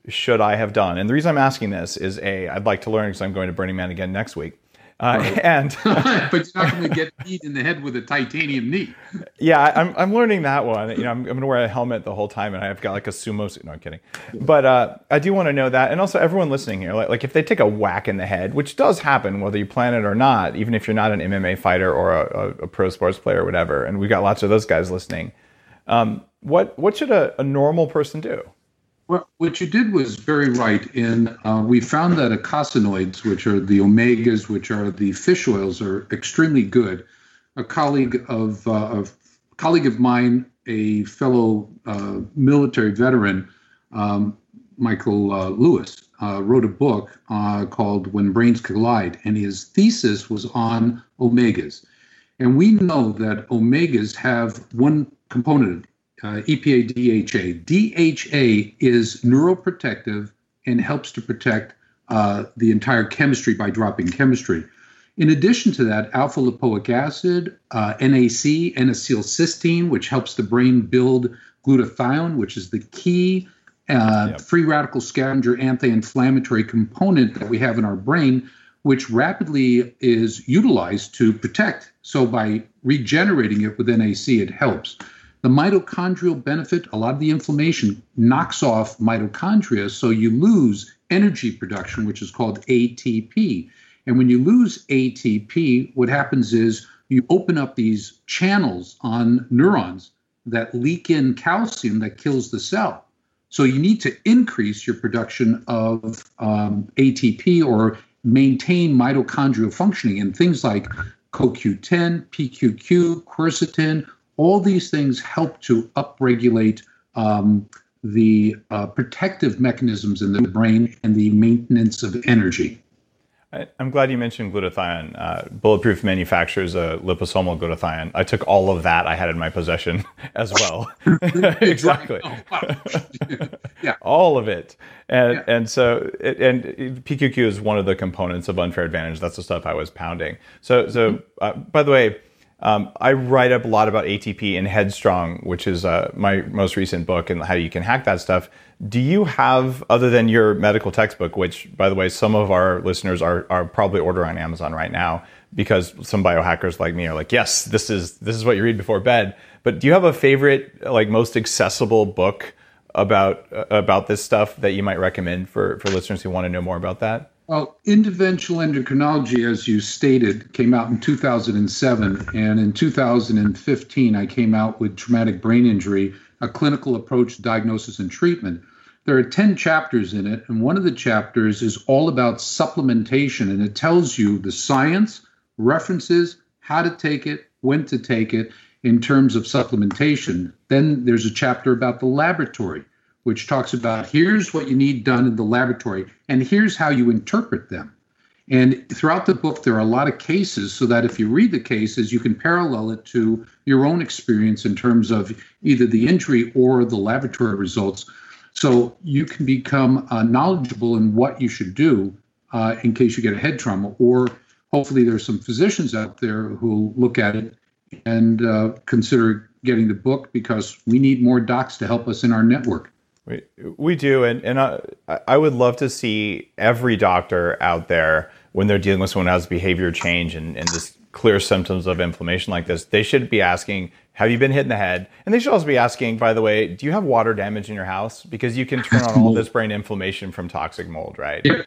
should I have done? And the reason I'm asking this is A, I'd like to learn because I'm going to Burning Man again next week. Uh, right. And but you're not going to get beat in the head with a titanium knee. Yeah, I'm I'm learning that one. You know, I'm, I'm going to wear a helmet the whole time, and I've got like a sumo suit. No, I'm kidding. But uh, I do want to know that, and also everyone listening here, like, like if they take a whack in the head, which does happen whether you plan it or not, even if you're not an M M A fighter or a, a, a pro sports player or whatever, and we've got lots of those guys listening. Um, what what should a, a normal person do? Well, what you did was very right. In uh, we found that eicosanoids, which are the omegas, which are the fish oils, are extremely good. A colleague of uh, a colleague of mine, a fellow uh, military veteran, um, Michael uh, Lewis, uh, wrote a book uh, called "When Brains Collide," and his thesis was on omegas. And we know that omegas have one component. Uh, E P A D H A. D H A is neuroprotective and helps to protect uh, the entire chemistry by dropping chemistry. In addition to that, alpha lipoic acid, uh, N A C, N-acetylcysteine, which helps the brain build glutathione, which is the key uh, yep. free radical scavenger anti-inflammatory component that we have in our brain, which rapidly is utilized to protect. So by regenerating it with N A C, it helps. The mitochondrial benefit, a lot of the inflammation knocks off mitochondria, so you lose energy production, which is called A T P. And when you lose A T P, what happens is you open up these channels on neurons that leak in calcium that kills the cell. So you need to increase your production of um, A T P or maintain mitochondrial functioning. And things like C O Q ten, P Q Q, quercetin, all these things help to upregulate um, the uh, protective mechanisms in the brain and the maintenance of energy. I, I'm glad you mentioned glutathione. Uh, Bulletproof manufactures a liposomal glutathione. I took all of that I had in my possession as well. Exactly. Oh, wow. Yeah. All of it. And yeah. and so, it, and P Q Q is one of the components of Unfair Advantage. That's the stuff I was pounding. So, so uh, by the way, Um, I write up a lot about A T P in Headstrong, which is uh, my most recent book, and how you can hack that stuff. Do you have, other than your medical textbook, which, by the way, some of our listeners are are probably ordering on Amazon right now because some biohackers like me are like, yes, this is this is what you read before bed. But do you have a favorite, like most accessible book about uh, about this stuff that you might recommend for for listeners who want to know more about that? Well, interventional endocrinology, as you stated, came out in two thousand seven. And in two thousand fifteen, I came out with Traumatic Brain Injury, a clinical approach to diagnosis and treatment. There are ten chapters in it. And one of the chapters is all about supplementation. And it tells you the science, references, how to take it, when to take it in terms of supplementation. Then there's a chapter about the laboratory, which talks about here's what you need done in the laboratory, and here's how you interpret them. And throughout the book, there are a lot of cases so that if you read the cases, you can parallel it to your own experience in terms of either the injury or the laboratory results. So you can become uh, knowledgeable in what you should do uh, in case you get a head trauma, or hopefully there's some physicians out there who look at it and uh, consider getting the book, because we need more docs to help us in our network. We, we do, and, and I, I would love to see every doctor out there, when they're dealing with someone who has behavior change and, and this clear symptoms of inflammation like this, they should be asking, have you been hit in the head? And they should also be asking, by the way, do you have water damage in your house? Because you can turn on all this brain inflammation from toxic mold, right? Yeah.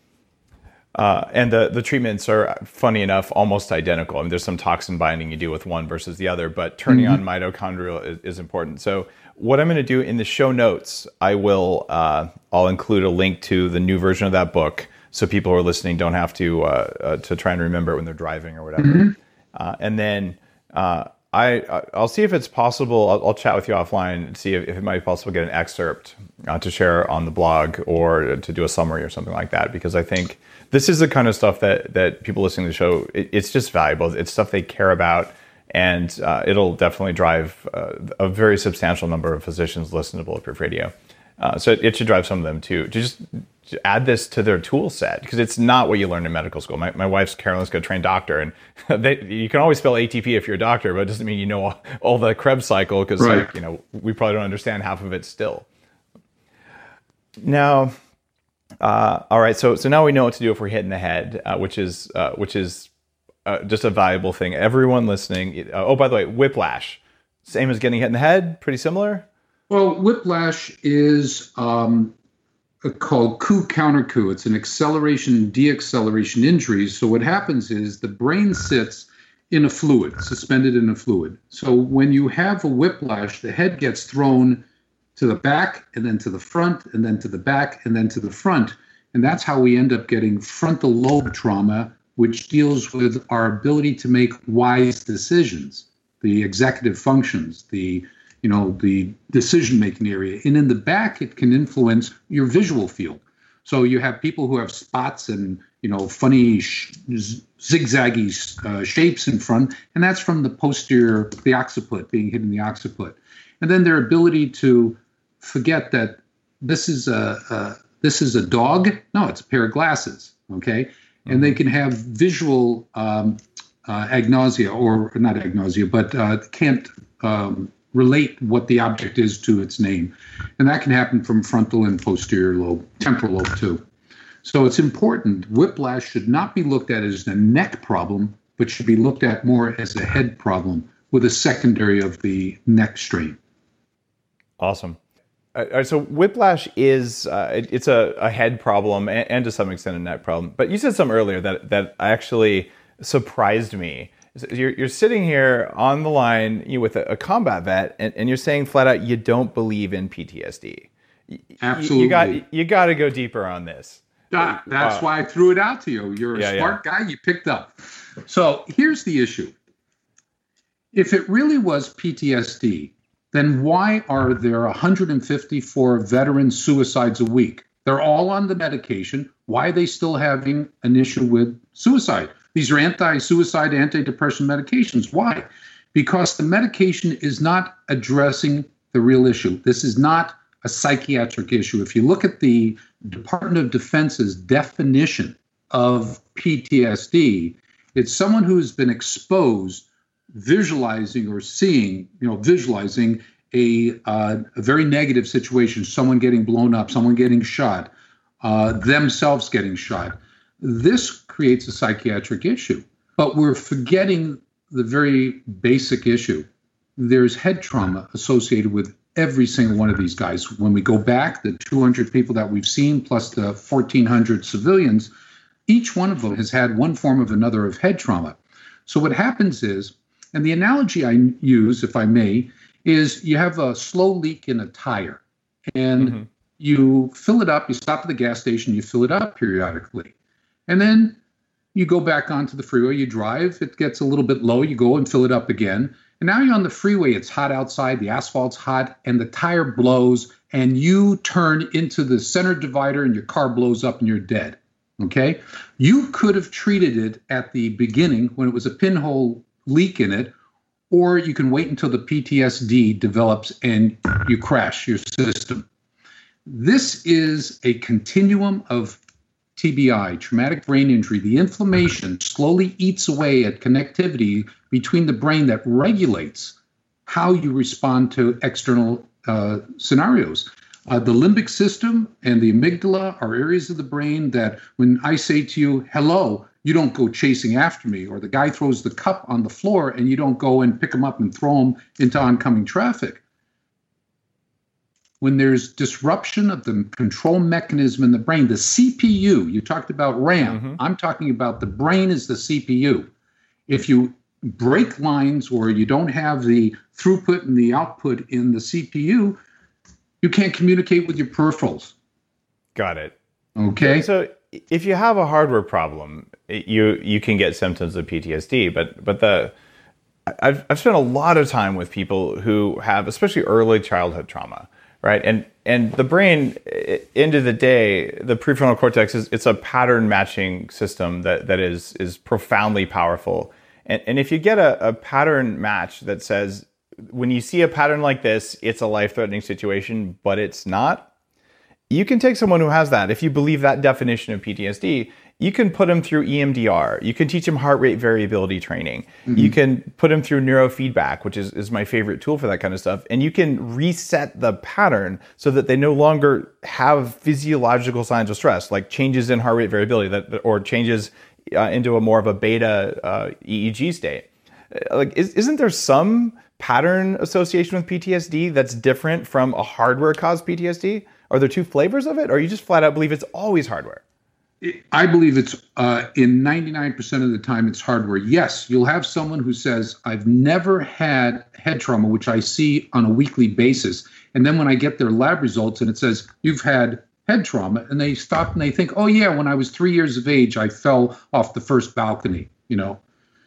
Uh, and the, the treatments are, funny enough, almost identical. I mean, there's some toxin binding you do with one versus the other, but turning mm-hmm. on mitochondrial is, is important. So what I'm going to do in the show notes, I will, uh, I'll include a link to the new version of that book, so people who are listening don't have to uh, uh, to try and remember it when they're driving or whatever. Mm-hmm. Uh, and then uh, I I'll see if it's possible. I'll, I'll chat with you offline and see if, if it might be possible to get an excerpt uh, to share on the blog, or to do a summary or something like that, because I think this is the kind of stuff that that people listening to the show, it, it's just valuable. It's stuff they care about. And uh, it'll definitely drive uh, a very substantial number of physicians listen to Bulletproof Radio. Uh, so it, it should drive some of them too, to just to add this to their tool set, because it's not what you learn in medical school. My, my wife's Carolyn's a trained doctor, and they, you can always spell A T P if you're a doctor, but it doesn't mean you know all, all the Krebs cycle, because right. like, you know, we probably don't understand half of it still. Now, uh, all right. So so now we know what to do if we're hit in the head, uh, which is uh, which is uh, just a valuable thing. Everyone listening. Uh, oh, by the way, whiplash, same as getting hit in the head. Pretty similar. Well, whiplash is um, called coup counter coup. It's an acceleration and deacceleration injury. So what happens is the brain sits in a fluid, suspended in a fluid. So when you have a whiplash, the head gets thrown to the back and then to the front and then to the back and then to the front. And that's how we end up getting frontal lobe trauma, which deals with our ability to make wise decisions, the executive functions, the you know, the decision-making area. And in the back, it can influence your visual field. So you have people who have spots and, you know, funny sh- zigzaggy uh, shapes in front, and that's from the posterior, the occiput, being hit in the occiput. And then their ability to forget that this is a, a this is a dog. No, it's a pair of glasses, okay? And they can have visual um, uh, agnosia, or not agnosia, but uh, can't um, relate what the object is to its name. And that can happen from frontal and posterior lobe, temporal lobe too. So it's important. Whiplash should not be looked at as a neck problem, but should be looked at more as a head problem with a secondary of the neck strain. Awesome. All right, so whiplash is uh, it, it's a, a head problem and, and to some extent a neck problem. But you said something earlier that that actually surprised me. You're, you're sitting here on the line you know, with a, a combat vet, and, and you're saying flat out you don't believe in P T S D. Absolutely. You, you got you got to go deeper on this. That, that's uh, why I threw it out to you. You're a yeah, smart yeah. guy. You picked up. So here's the issue. If it really was P T S D, then why are there one hundred fifty-four veteran suicides a week? They're all on the medication. Why are they still having an issue with suicide? These are anti-suicide, antidepressant medications. Why? Because the medication is not addressing the real issue. This is not a psychiatric issue. If you look at the Department of Defense's definition of P T S D, it's someone who's been exposed, visualizing or seeing, you know, visualizing a, uh, a very negative situation, someone getting blown up, someone getting shot, uh, themselves getting shot. This creates a psychiatric issue, but we're forgetting the very basic issue. There's head trauma associated with every single one of these guys. When we go back, the two hundred people that we've seen, plus the fourteen hundred civilians, each one of them has had one form of another of head trauma. So what happens is, and the analogy I use, if I may, is you have a slow leak in a tire, and mm-hmm. you fill it up, you stop at the gas station, you fill it up periodically. And then you go back onto the freeway, you drive, it gets a little bit low, you go and fill it up again. And now you're on the freeway, it's hot outside, the asphalt's hot, and the tire blows, and you turn into the center divider and your car blows up and you're dead, okay? You could have treated it at the beginning when it was a pinhole leak in it, or you can wait until the P T S D develops and you crash your system. This is a continuum of T B I, traumatic brain injury. The inflammation slowly eats away at connectivity between the brain that regulates how you respond to external uh, scenarios. Uh, the limbic system and the amygdala are areas of the brain that when I say to you, hello, you don't go chasing after me, or the guy throws the cup on the floor and you don't go and pick him up and throw him into oncoming traffic. When there's disruption of the control mechanism in the brain, the C P U, you talked about RAM, mm-hmm. I'm talking about the brain is the C P U. If you break lines or you don't have the throughput and the output in the C P U, you can't communicate with your peripherals. Got it. Okay. So if you have a hardware problem, you you can get symptoms of P T S D, but but the I've I've spent a lot of time with people who have especially early childhood trauma. Right, and and the brain, end of the day, the prefrontal cortex is it's a pattern matching system that that is is profoundly powerful. And and if you get a, a pattern match that says when you see a pattern like this, it's a life threatening situation, but it's not. You can take someone who has that. If you believe that definition of P T S D, you can put them through E M D R. You can teach them heart rate variability training. Mm-hmm. You can put them through neurofeedback, which is, is my favorite tool for that kind of stuff. And you can reset the pattern so that they no longer have physiological signs of stress, like changes in heart rate variability that, or changes uh, into a more of a beta uh, E E G state. Like, is, isn't there some pattern association with P T S D that's different from a hardware-caused P T S D? Are there two flavors of it, or you just flat out believe it's always hardware? I believe it's uh, in ninety-nine percent of the time it's hardware. Yes, you'll have someone who says, I've never had head trauma, which I see on a weekly basis. And then when I get their lab results and it says, you've had head trauma, and they stop and they think, oh yeah, when I was three years of age, I fell off the first balcony, you know?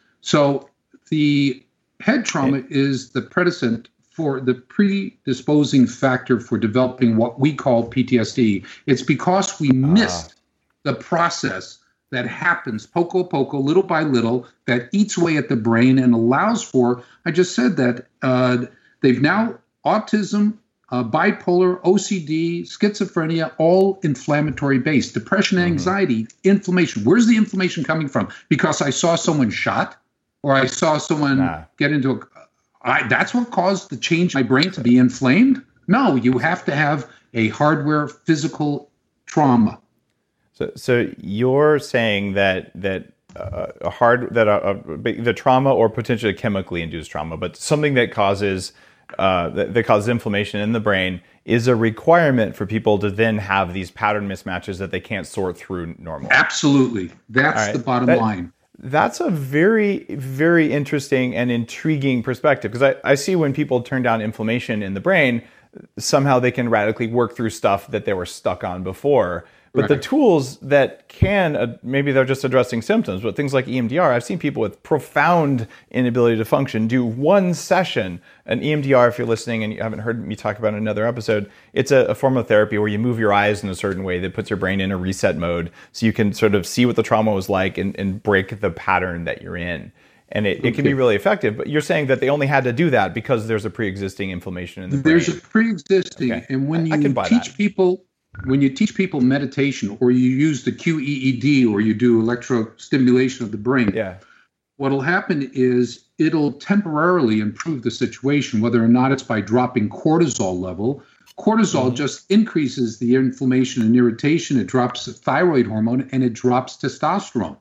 So the head trauma is the predecessor for the predisposing factor for developing what we call P T S D. It's because we missed the process that happens poco poco, little by little, that eats away at the brain and allows for, I just said that, uh, they've now, autism, uh, bipolar, O C D, schizophrenia, all inflammatory based. Depression, anxiety, mm-hmm. inflammation. Where's the inflammation coming from? Because I saw someone shot, or I saw someone nah. get into a, I, that's what caused the change in my brain to be inflamed? No, you have to have a hardware physical trauma. So, so you're saying that that uh, a hard that a, a, the trauma or potentially chemically induced trauma, but something that causes uh, that, that causes inflammation in the brain is a requirement for people to then have these pattern mismatches that they can't sort through normally. Absolutely, that's right. The bottom that, line. That's a very, very interesting and intriguing perspective, because I, I see when people turn down inflammation in the brain, somehow they can radically work through stuff that they were stuck on before. But right. the tools that can, uh, maybe they're just addressing symptoms, but things like E M D R, I've seen people with profound inability to function do one session. An E M D R, if you're listening and you haven't heard me talk about it in another episode, it's a, a form of therapy where you move your eyes in a certain way that puts your brain in a reset mode so you can sort of see what the trauma was like and, and break the pattern that you're in. And it, it can be really effective, but you're saying that they only had to do that because there's a pre-existing inflammation in the brain. There's a pre-existing, okay. and when you teach that. people... When you teach people meditation, or you use the Q E E D, or you do electrostimulation of the brain, yeah. what'll happen is it'll temporarily improve the situation, whether or not it's by dropping cortisol level. Cortisol mm-hmm. just increases the inflammation and irritation. It drops the thyroid hormone, and it drops testosterone.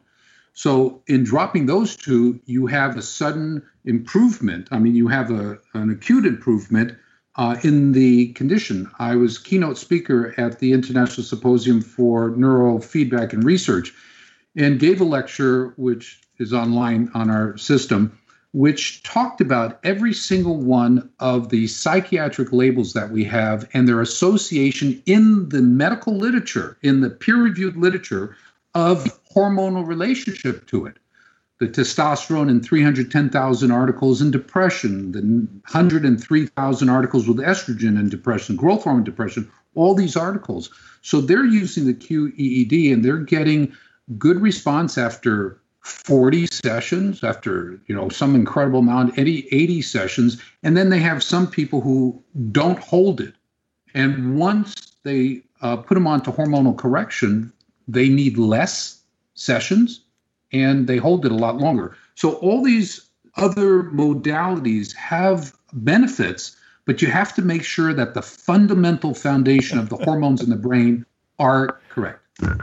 So in dropping those two, you have a sudden improvement. I mean, you have a, an acute improvement Uh, in the condition. I was keynote speaker at the International Symposium for Neurofeedback and Research, and gave a lecture, which is online on our system, which talked about every single one of the psychiatric labels that we have and their association in the medical literature, in the peer-reviewed literature, of hormonal relationship to it. The testosterone in three hundred ten thousand articles in depression, the one hundred three thousand articles with estrogen and depression, growth hormone depression, all these articles. So they're using the Q E E D, and they're getting good response after forty sessions, after, you know, some incredible amount, eighty, eighty sessions. And then they have some people who don't hold it. And once they uh, put them onto hormonal correction, they need less sessions, and they hold it a lot longer. So all these other modalities have benefits, but you have to make sure that the fundamental foundation of the hormones in the brain are correct.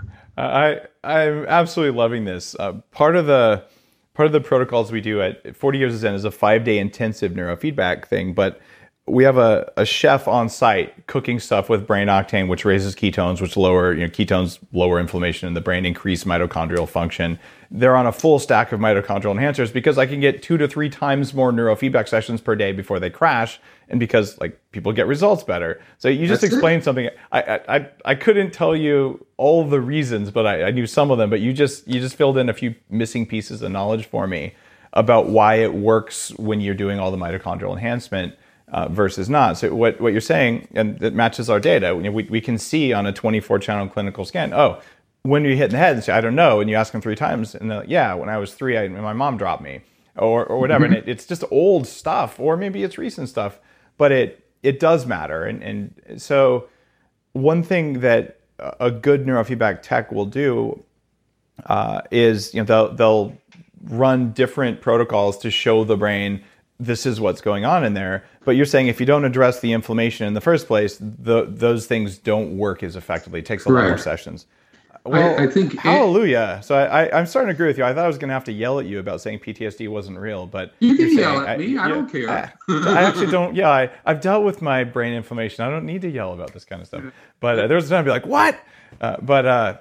I I'm absolutely loving this. Uh, part of the part of the protocols we do at forty Years of Zen is a five-day intensive neurofeedback thing, but we have a, a chef on site cooking stuff with brain octane, which raises ketones, which lower, you know, ketones lower inflammation in the brain, increase mitochondrial function. They're on a full stack of mitochondrial enhancers because I can get two to three times more neurofeedback sessions per day before they crash, and because like people get results better. So you just That's explained it. something. I, I I couldn't tell you all the reasons, but I, I knew some of them. But you just you just filled in a few missing pieces of knowledge for me about why it works when you're doing all the mitochondrial enhancement. Uh, versus not. So what, what you're saying, and it matches our data, we, we can see on a twenty-four channel clinical scan, oh, when you hit in the head and say, I don't know, and you ask them three times, and they're like, yeah, when I was three, I, my mom dropped me, or or whatever. Mm-hmm. And it, it's just old stuff, or maybe it's recent stuff, but it it does matter. And, and so one thing that a good neurofeedback tech will do uh, is you know they'll they'll run different protocols to show the brain this is what's going on in there. But you're saying if you don't address the inflammation in the first place, the, those things don't work as effectively. It takes a Correct. lot more sessions. Well, I, I think hallelujah. It, so I, I, I'm starting to agree with you. I thought I was going to have to yell at you about saying P T S D wasn't real, but you can saying, yell at me. I, I don't care. I, I actually don't. Yeah, I, I've dealt with my brain inflammation. I don't need to yell about this kind of stuff. But uh, there was a time to be like, what? Uh, but uh,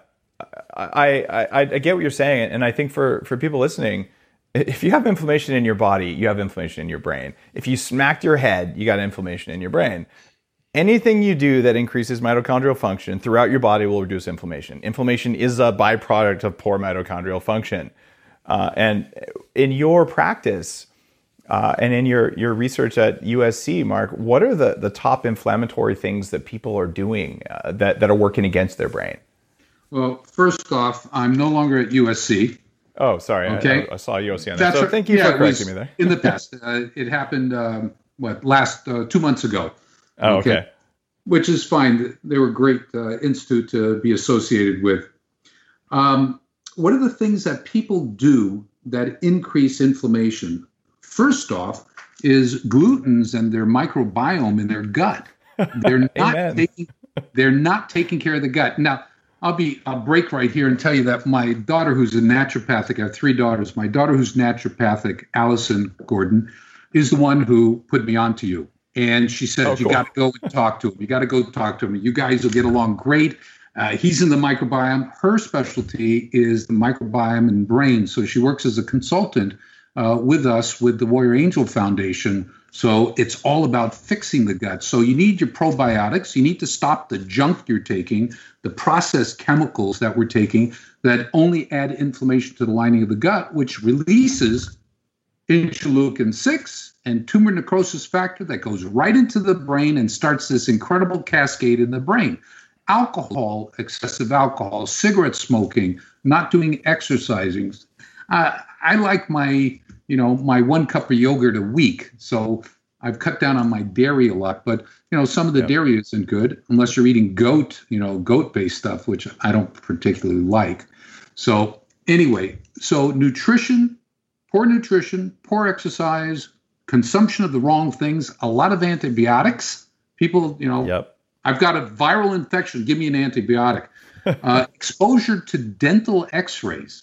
I, I, I get what you're saying, and I think for for people listening, if you have inflammation in your body, you have inflammation in your brain. If you smacked your head, you got inflammation in your brain. Anything you do that increases mitochondrial function throughout your body will reduce inflammation. Inflammation is a byproduct of poor mitochondrial function. Uh, and in your practice uh, and in your, your research at U S C, Mark, what are the, the top inflammatory things that people are doing uh, that, that are working against their brain? Well, first off, I'm no longer at U S C. Oh, sorry. Okay. I, I saw U S C on there. That's So right. thank you yeah, for correcting me there. in the past. Uh, it happened, um, what, last uh, two months ago. Oh, okay. okay. Which is fine. They were a great uh, institute to be associated with. Um, what are the things that people do that increase inflammation? First off is glutens and their microbiome in their gut. They're not taking, they're not taking care of the gut. Now, I'll be I'll break right here and tell you that my daughter, who's a naturopathic, I have three daughters. My daughter, who's naturopathic, Allison Gordon, is the one who put me onto you. And she said, oh, you cool. got to go and talk to him. You got to go talk to him. You guys will get along great. Uh, he's in the microbiome. Her specialty is the microbiome and brain. So she works as a consultant uh, with us with the Warrior Angel Foundation. So it's all about fixing the gut. So you need your probiotics. You need to stop the junk you're taking, the processed chemicals that we're taking that only add inflammation to the lining of the gut, which releases interleukin six and tumor necrosis factor that goes right into the brain and starts this incredible cascade in the brain. Alcohol, excessive alcohol, cigarette smoking, not doing exercising. Uh, I like my, you know, my one cup of yogurt a week. So I've cut down on my dairy a lot, but you know, some of the yep. dairy isn't good unless you're eating goat, you know, goat-based stuff, which I don't particularly like. So anyway, so nutrition, poor nutrition, poor exercise, consumption of the wrong things, a lot of antibiotics. People, you know, yep. I've got a viral infection, give me an antibiotic. uh, exposure to dental x-rays.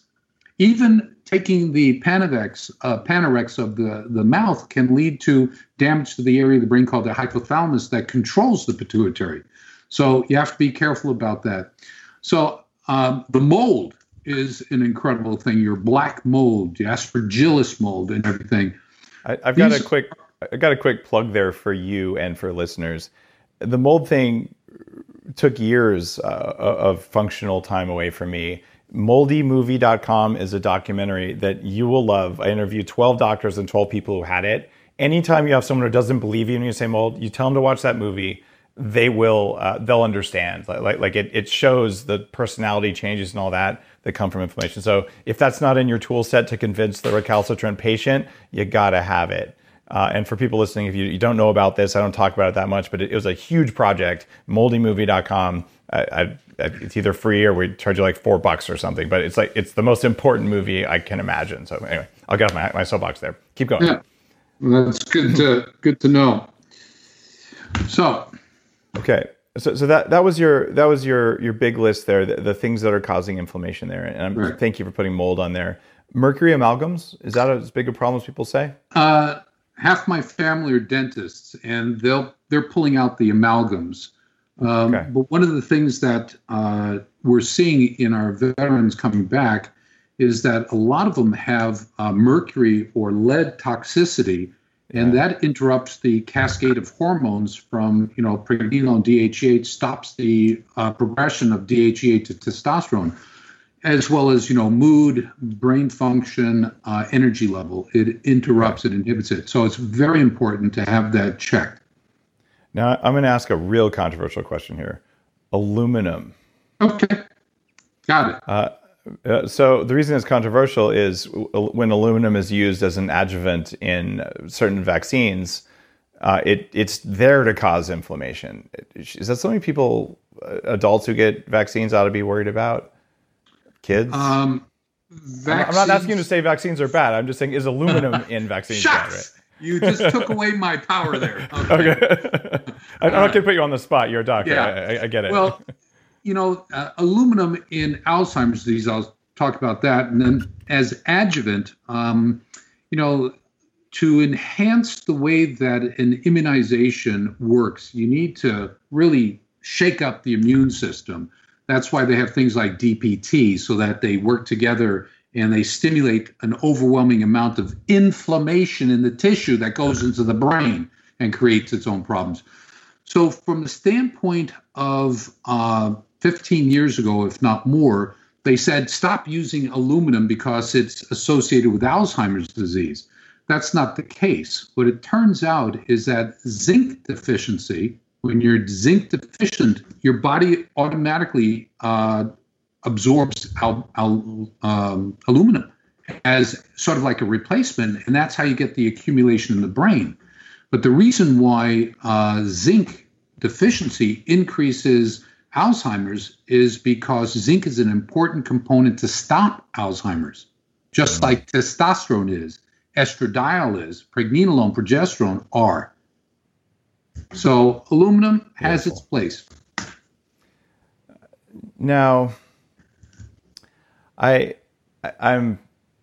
Even taking the Panarex, uh, Panarex of the, the mouth can lead to damage to the area of the brain called the hypothalamus that controls the pituitary. So you have to be careful about that. So um, the mold is an incredible thing. Your black mold, the aspergillus mold and everything. I, I've got These, a quick I got a quick plug there for you and for listeners. The mold thing took years uh, of functional time away from me. moldy movie dot com is a documentary that you will love. I interviewed twelve doctors and twelve people who had it. Anytime you have someone who doesn't believe you when you say mold, you tell them to watch that movie. They will, uh, they'll understand. Like, like, like it, it shows the personality changes and all that that come from inflammation. So if that's not in your tool set to convince the recalcitrant patient, you gotta have it. Uh, and for people listening, if you, you don't know about this, I don't talk about it that much, but it, it was a huge project. moldy movie dot com. I, I, it's either free or we charge you like four bucks or something. But it's like it's the most important movie I can imagine. So anyway, I'll get off my, my soapbox there. Keep going. Yeah, well, that's good to good to know. So, okay, so so that that was your that was your your big list there. The, the things that are causing inflammation there, and I'm, right. thank you for putting mold on there. Mercury amalgams, is that as big a problem as people say? Uh, half my family are dentists, and they'll they're pulling out the amalgams. Um, okay. But one of the things that uh, we're seeing in our veterans coming back is that a lot of them have uh, mercury or lead toxicity, and yeah. that interrupts the cascade of hormones from, you know, pregnenolone, D H E A, stops the uh, progression of D H E A to testosterone, as well as, you know, mood, brain function, uh, energy level. It interrupts it, inhibits it. So it's very important to have that checked. Now, I'm going to ask a real controversial question here. Aluminum. Okay. Got it. Uh, uh, so the reason it's controversial is when aluminum is used as an adjuvant in certain vaccines, uh, it it's there to cause inflammation. Is that something people, adults who get vaccines, ought to be worried about? Kids? Um, I'm, I'm not asking you to say vaccines are bad. I'm just saying, is aluminum in vaccines bad, right? You just took away my power there. Okay. okay. I'm not going to put you on the spot. You're a doctor. Yeah. I, I, I get it. Well, you know, uh, aluminum in Alzheimer's disease, I'll talk about that. And then as adjuvant, um, you know, to enhance the way that an immunization works, you need to really shake up the immune system. That's why they have things like D P T, so that they work together and they stimulate an overwhelming amount of inflammation in the tissue that goes into the brain and creates its own problems. So from the standpoint of uh, fifteen years ago, if not more, they said stop using aluminum because it's associated with Alzheimer's disease. That's not the case. What it turns out is that zinc deficiency, when you're zinc deficient, your body automatically uh, absorbs al- al- um, aluminum as sort of like a replacement, and that's how you get the accumulation in the brain. But the reason why uh, zinc deficiency increases Alzheimer's is because zinc is an important component to stop Alzheimer's, just like testosterone is, estradiol is, pregnenolone, progesterone are. So aluminum has its place. Now, I, I I'm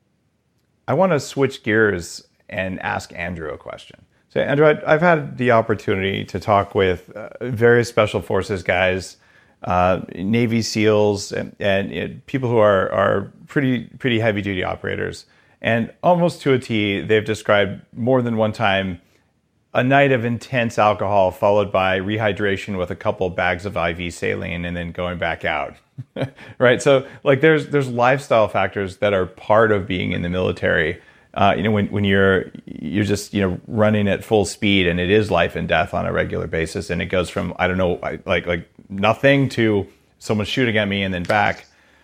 I want to switch gears and ask Andrew a question. So, Andrew, I, I've had the opportunity to talk with uh, various special forces guys, uh, Navy SEALs, and, and it, people who are are pretty pretty heavy duty operators, and almost to a T, they've described more than one time a night of intense alcohol followed by rehydration with a couple bags of I V saline and then going back out. Right? So like there's there's lifestyle factors that are part of being in the military. Uh, you know, when, when you're you're just, you know, running at full speed and it is life and death on a regular basis, and it goes from, I don't know, like like nothing to someone shooting at me and then back.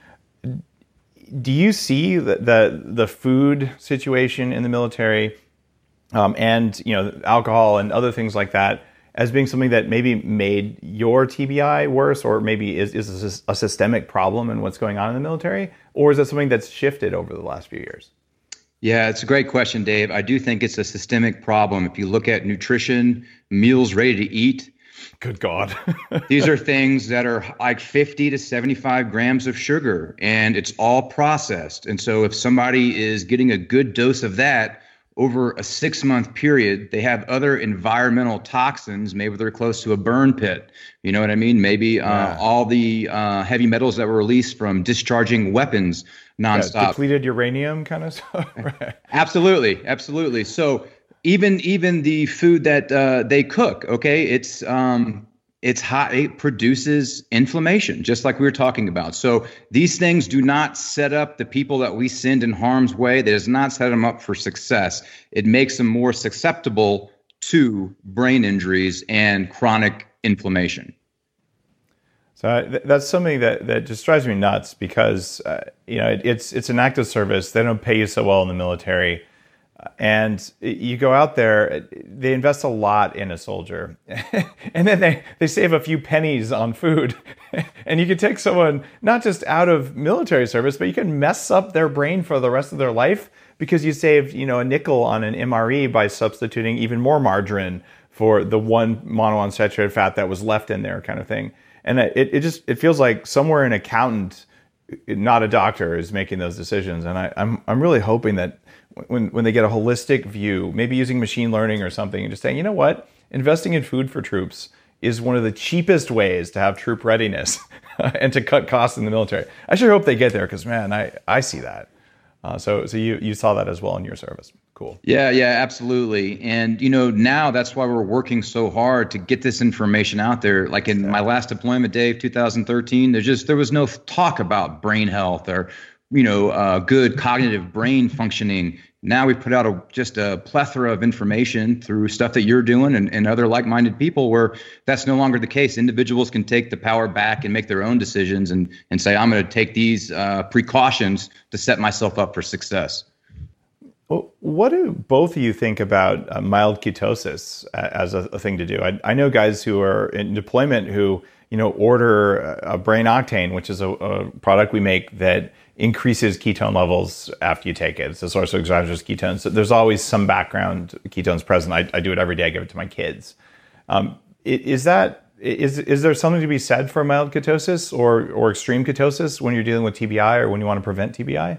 Do you see the the, the food situation in the military Um, and, you know, alcohol and other things like that as being something that maybe made your T B I worse, or maybe is, is a systemic problem in what's going on in the military? Or is it something that's shifted over the last few years? Yeah, it's a great question, Dave. I do think it's a systemic problem. If you look at nutrition, meals ready to eat. Good God. These are things that are like fifty to seventy-five grams of sugar, and it's all processed. And so if somebody is getting a good dose of that over a six-month period, they have other environmental toxins. Maybe they're close to a burn pit. You know what I mean? Maybe uh, yeah. all the uh, heavy metals that were released from discharging weapons nonstop. Yeah, depleted uranium kind of stuff. Right. Absolutely, absolutely. So even even the food that uh, they cook, okay, it's um, it's hot. It produces inflammation, just like we were talking about. So these things do not set up the people that we send in harm's way. That does not set them up for success. It makes them more susceptible to brain injuries and chronic inflammation. So th- that's something that, that just drives me nuts because uh, you know it, it's it's an active service. They don't pay you so well in the military. And you go out there, they invest a lot in a soldier, and then they, they save a few pennies on food. And you can take someone not just out of military service, but you can mess up their brain for the rest of their life because you saved, you know, a nickel on an M R E by substituting even more margarine for the one monounsaturated fat that was left in there, kind of thing. And it, it just it feels like somewhere an accountant, not a doctor, is making those decisions. And I, I'm I'm really hoping that when when they get a holistic view, maybe using machine learning or something, and just saying, you know what, investing in food for troops is one of the cheapest ways to have troop readiness and to cut costs in the military. I sure hope they get there because, man, I, I see that. Uh, so so you, you saw that as well in your service. Cool. Yeah, yeah, absolutely. And, you know, now that's why we're working so hard to get this information out there. Like in yeah. my last deployment, Dave, two thousand thirteen, there's just there was no talk about brain health or you know, uh, good cognitive brain functioning. Now we've put out a, just a plethora of information through stuff that you're doing and, and other like-minded people where that's no longer the case. Individuals can take the power back and make their own decisions and, and say, I'm going to take these uh, precautions to set myself up for success. Well, what do both of you think about uh, mild ketosis as a, a thing to do? I, I know guys who are in deployment who, you know, order a Brain Octane, which is a, a product we make that increases ketone levels after you take it. It's a source of exogenous ketones. So there's always some background ketones present. I, I do it every day. I give it to my kids. Um, is that is is there something to be said for mild ketosis or or extreme ketosis when you're dealing with T B I or when you want to prevent T B I?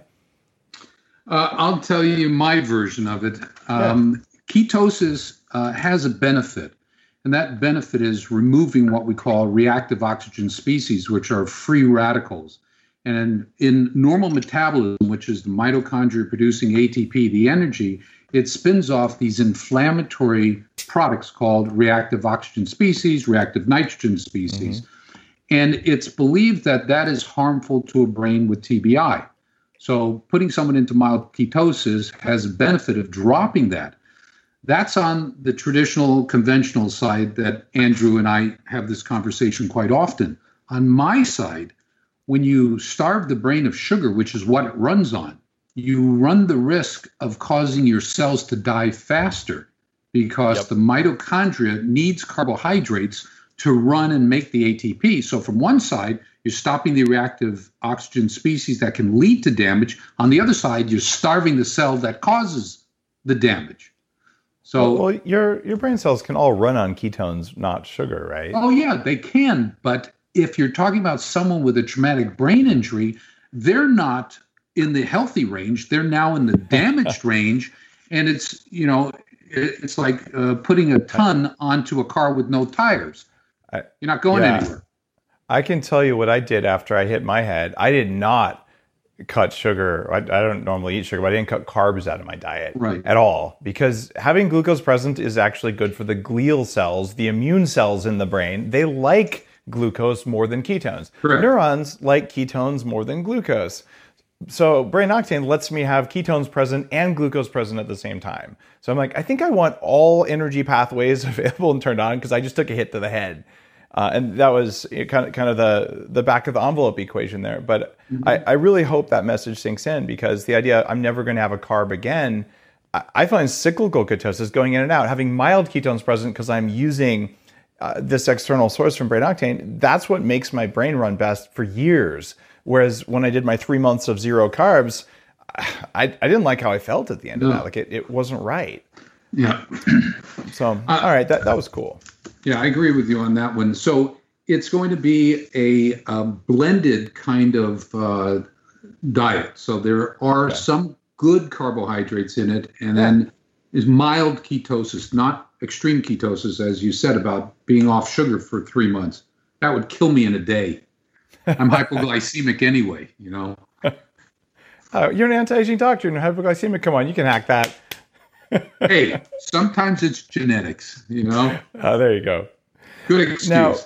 Uh, I'll tell you my version of it. Um, yeah. Ketosis uh, has a benefit, and that benefit is removing what we call reactive oxygen species, which are free radicals. And in normal metabolism, which is the mitochondria producing A T P, the energy, it spins off these inflammatory products called reactive oxygen species, reactive nitrogen species. Mm-hmm. And it's believed that that is harmful to a brain with T B I. So putting someone into mild ketosis has a benefit of dropping that. That's on the traditional, conventional side that Andrew and I have this conversation quite often. On my side, when you starve the brain of sugar, which is what it runs on, you run the risk of causing your cells to die faster because yep. the mitochondria needs carbohydrates to run and make the A T P. So from one side, you're stopping the reactive oxygen species that can lead to damage. On the other side, you're starving the cell that causes the damage. So, well, well, your your brain cells can all run on ketones, not sugar, right? Oh, yeah, they can. But if you're talking about someone with a traumatic brain injury, they're not in the healthy range. They're now in the damaged range. And it's, you know, it's like uh, putting a ton onto a car with no tires. You're not going yeah. anywhere. I can tell you what I did after I hit my head. I did not cut sugar. I, I don't normally eat sugar, but I didn't cut carbs out of my diet right. at all because having glucose present is actually good for the glial cells, the immune cells in the brain. They like glucose more than ketones. Correct. Neurons like ketones more than glucose. So Brain Octane lets me have ketones present and glucose present at the same time. So I'm like, I think I want all energy pathways available and turned on because I just took a hit to the head. Uh, and that was kind of kind of the, the back of the envelope equation there. But mm-hmm. I, I really hope that message sinks in because the idea I'm never going to have a carb again, I, I find cyclical ketosis going in and out, having mild ketones present because I'm using uh, this external source from Brain Octane. That's what makes my brain run best for years. Whereas when I did my three months of zero carbs, I, I didn't like how I felt at the end no. of that. Like it, it wasn't right. Yeah. So, uh, all right, that, that was cool. Yeah, I agree with you on that one. So it's going to be a, a blended kind of uh, diet. So there are okay. some good carbohydrates in it, and yeah. then is mild ketosis, not extreme ketosis, as you said about being off sugar for three months. That would kill me in a day. I'm hypoglycemic anyway, you know. Uh, you're an anti-aging doctor and hypoglycemic. Come on, you can hack that. Hey, sometimes it's genetics, you know. Oh, there you go. Good excuse. Now,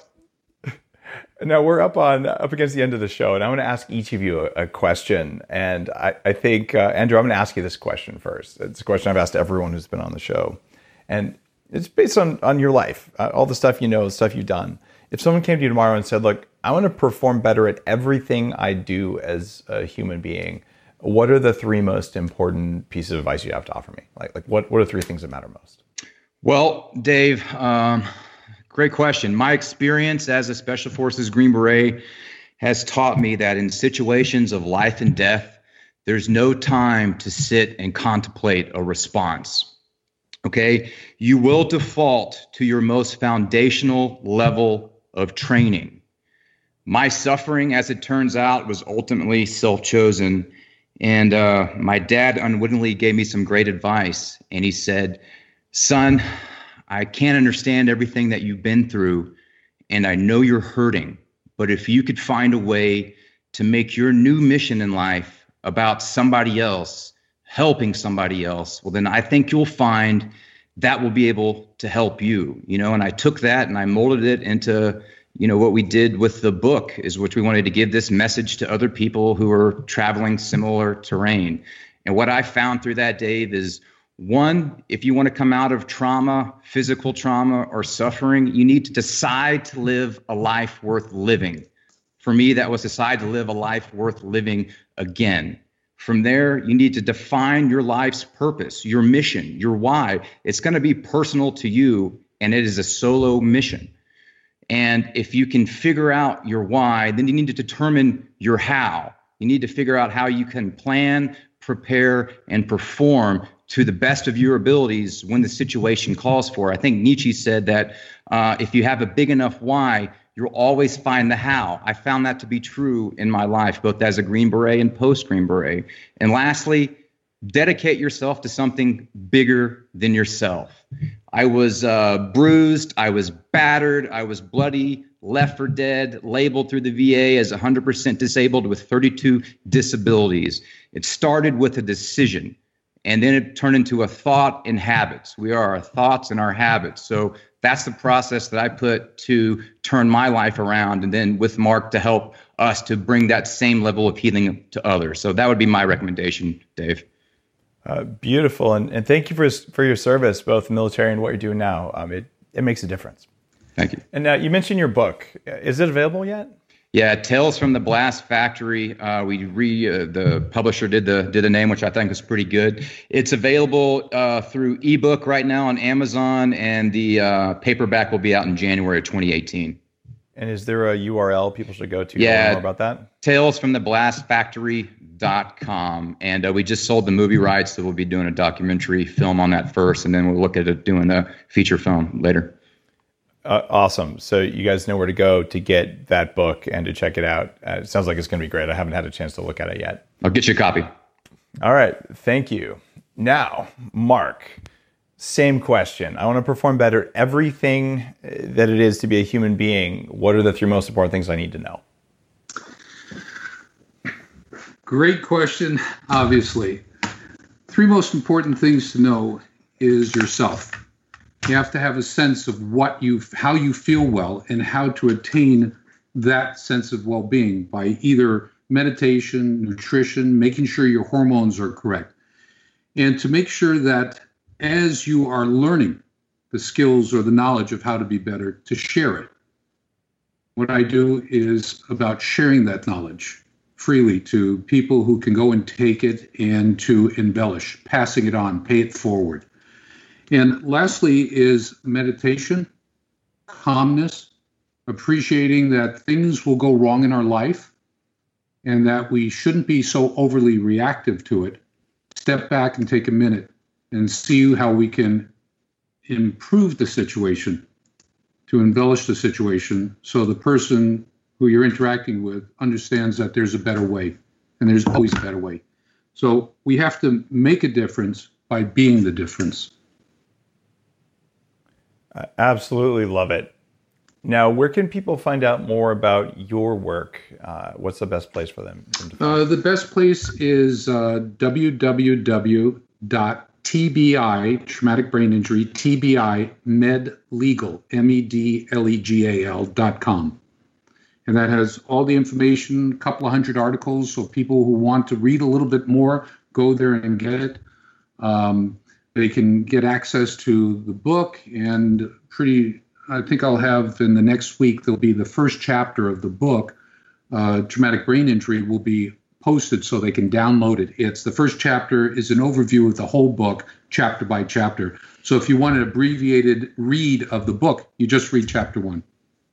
now we're up on up against the end of the show, and I want to ask each of you a, a question. And I, I think, uh, Andrew, I'm going to ask you this question first. It's a question I've asked everyone who's been on the show, and it's based on on your life, uh, all the stuff you know, the stuff you've done. If someone came to you tomorrow and said, "Look, I want to perform better at everything I do as a human being," what are the three most important pieces of advice you have to offer me? Like, like what, what are three things that matter most? Well, Dave, um, great question. My experience as a Special Forces Green Beret has taught me that in situations of life and death, there's no time to sit and contemplate a response. Okay? You will default to your most foundational level of training. My suffering, as it turns out, was ultimately self-chosen. And uh, my dad unwittingly gave me some great advice. And he said, "Son, I can't understand everything that you've been through, and I know you're hurting. But if you could find a way to make your new mission in life about somebody else, helping somebody else, well, then I think you'll find that will be able to help you." You know, and I took that and I molded it into, you know, what we did with the book, is which we wanted to give this message to other people who are traveling similar terrain. And what I found through that, Dave, is one, if you want to come out of trauma, physical trauma or suffering, you need to decide to live a life worth living. For me, that was decide to live a life worth living again. From there, you need to define your life's purpose, your mission, your why. It's going to be personal to you, and it is a solo mission. And if you can figure out your why, then you need to determine your how. You need to figure out how you can plan, prepare, and perform to the best of your abilities when the situation calls for. I think Nietzsche said that uh, if you have a big enough why, you'll always find the how. I found that to be true in my life, both as a Green Beret and post-Green Beret. And lastly, dedicate yourself to something bigger than yourself. I was uh, bruised, I was battered, I was bloody, left for dead, labeled through the V A as one hundred percent disabled with thirty-two disabilities. It started with a decision, and then it turned into a thought and habits. We are our thoughts and our habits. So that's the process that I put to turn my life around, and then with Mark to help us to bring that same level of healing to others. So that would be my recommendation, Dave. Uh, beautiful. And, and thank you for for your service, both military and what you're doing now. Um, it, it makes a difference. Thank you. And uh, you mentioned your book. Is it available yet? Yeah, Tales from the Blast Factory. Uh, we re uh, the publisher did the did the name, which I think is pretty good. It's available uh, through ebook right now on Amazon, and the uh, paperback will be out in January of twenty eighteen. And is there a U R L people should go to yeah, to learn more about that? tales from the blast factory dot com. And uh, we just sold the movie rights, so we'll be doing a documentary film on that first, and then we'll look at it doing a feature film later. Uh, awesome. So you guys know where to go to get that book and to check it out. Uh, it sounds like it's going to be great. I haven't had a chance to look at it yet. I'll get you a copy. All right. Thank you. Now, Mark, same question. I want to perform better. Everything that it is to be a human being, what are the three most important things I need to know? Great question, obviously. Three most important things to know is yourself. You have to have a sense of what you, how you feel well and how to attain that sense of well-being by either meditation, nutrition, making sure your hormones are correct. And to make sure that as you are learning the skills or the knowledge of how to be better, to share it. What I do is about sharing that knowledge freely to people who can go and take it and to embellish, passing it on, pay it forward. And lastly is meditation, calmness, appreciating that things will go wrong in our life and that we shouldn't be so overly reactive to it. Step back and take a minute and see how we can improve the situation, to embellish the situation so the person who you're interacting with understands that there's a better way, and there's always a better way. So we have to make a difference by being the difference. I absolutely love it. Now, where can people find out more about your work? Uh, what's the best place for them? Uh, the best place is uh, w w w dot t b i, traumatic brain injury, T B I medlegal, M E D L E G A L dot com. And that has all the information, a couple of hundred articles. So people who want to read a little bit more, go there and get it. Um, they can get access to the book, and pretty, I think I'll have in the next week, there'll be the first chapter of the book, uh, Traumatic Brain Injury, will be posted so they can download it. It's the first chapter is an overview of the whole book, chapter by chapter. So if you want an abbreviated read of the book, you just read chapter one.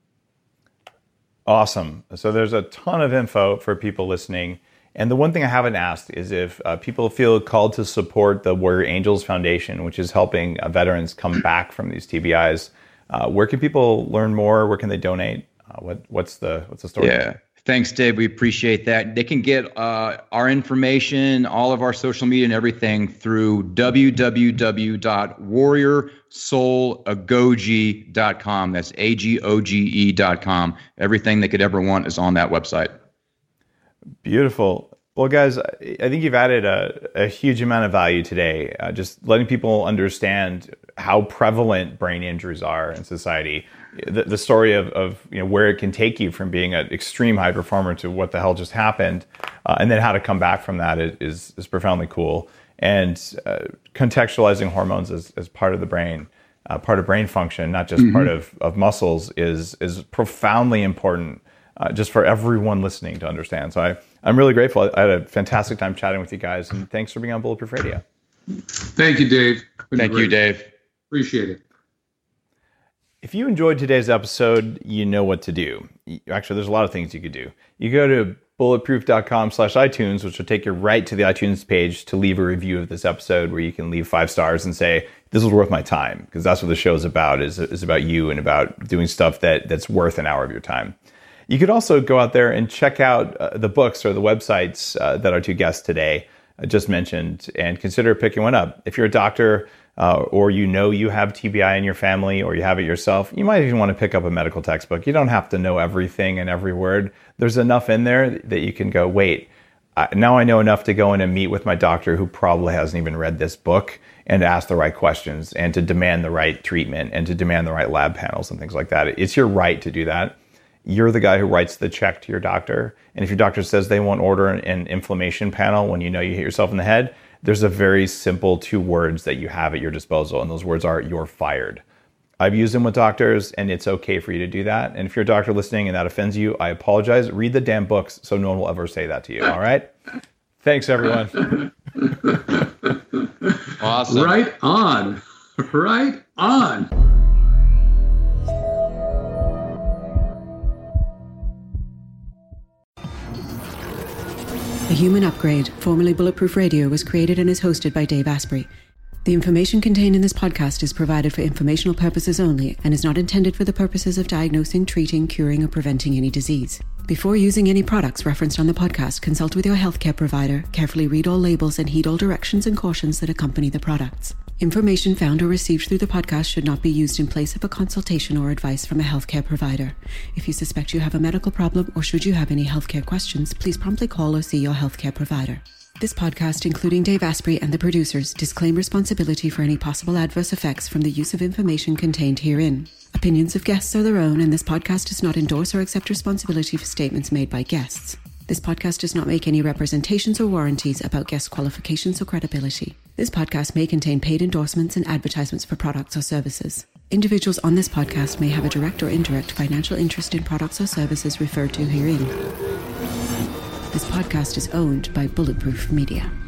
Awesome. So there's a ton of info for people listening. And the one thing I haven't asked is if uh, people feel called to support the Warrior Angels Foundation, which is helping uh, veterans come back from these T B Is. Uh, where can people learn more? Where can they donate? Uh, what, what's the what's the story? Yeah. Thanks, Dave. We appreciate that. They can get uh, our information, all of our social media and everything through w w w dot warrior soul agoge dot com. That's A G O G E dot com. Everything they could ever want is on that website. Beautiful. Well, guys, I think you've added a, a huge amount of value today, uh, just letting people understand how prevalent brain injuries are in society. The, the story of, of you know where it can take you from being an extreme high performer to what the hell just happened, uh, and then how to come back from that is is profoundly cool. And uh, contextualizing hormones as, as part of the brain, uh, part of brain function, not just mm-hmm. part of, of muscles, is is profoundly important uh, just for everyone listening to understand. So I, I'm really grateful. I had a fantastic time chatting with you guys, and thanks for being on Bulletproof Radio. Thank you, Dave. Thank great. you, Dave. Appreciate it. If you enjoyed today's episode, you know what to do. Actually, there's a lot of things you could do. You go to bulletproof.com slash iTunes, which will take you right to the iTunes page to leave a review of this episode where you can leave five stars and say, this was worth my time, because that's what the show is about, is, is about you and about doing stuff that, that's worth an hour of your time. You could also go out there and check out uh, the books or the websites uh, that our two guests today uh, just mentioned, and consider picking one up. If you're a doctor uh, or you know you have T B I in your family or you have it yourself, you might even want to pick up a medical textbook. You don't have to know everything and every word. There's enough in there that you can go, wait, uh, now I know enough to go in and meet with my doctor who probably hasn't even read this book, and to ask the right questions and to demand the right treatment and to demand the right lab panels and things like that. It's your right to do that. You're the guy who writes the check to your doctor. And if your doctor says they won't order an, an inflammation panel when you know you hit yourself in the head, there's a very simple two words that you have at your disposal. And those words are, you're fired. I've used them with doctors, and it's okay for you to do that. And if you're a doctor listening and that offends you, I apologize. Read the damn books so no one will ever say that to you. All right? Thanks, everyone. Awesome. Right on. Right on. The Human Upgrade, formerly Bulletproof Radio, was created and is hosted by Dave Asprey. The information contained in this podcast is provided for informational purposes only and is not intended for the purposes of diagnosing, treating, curing, or preventing any disease. Before using any products referenced on the podcast, consult with your healthcare provider, carefully read all labels, and heed all directions and cautions that accompany the products. Information found or received through the podcast should not be used in place of a consultation or advice from a healthcare provider. If you suspect you have a medical problem or should you have any healthcare questions, please promptly call or see your healthcare provider. This podcast, including Dave Asprey and the producers, disclaim responsibility for any possible adverse effects from the use of information contained herein. Opinions of guests are their own, and this podcast does not endorse or accept responsibility for statements made by guests. This podcast does not make any representations or warranties about guest qualifications or credibility. This podcast may contain paid endorsements and advertisements for products or services. Individuals on this podcast may have a direct or indirect financial interest in products or services referred to herein. This podcast is owned by Bulletproof Media.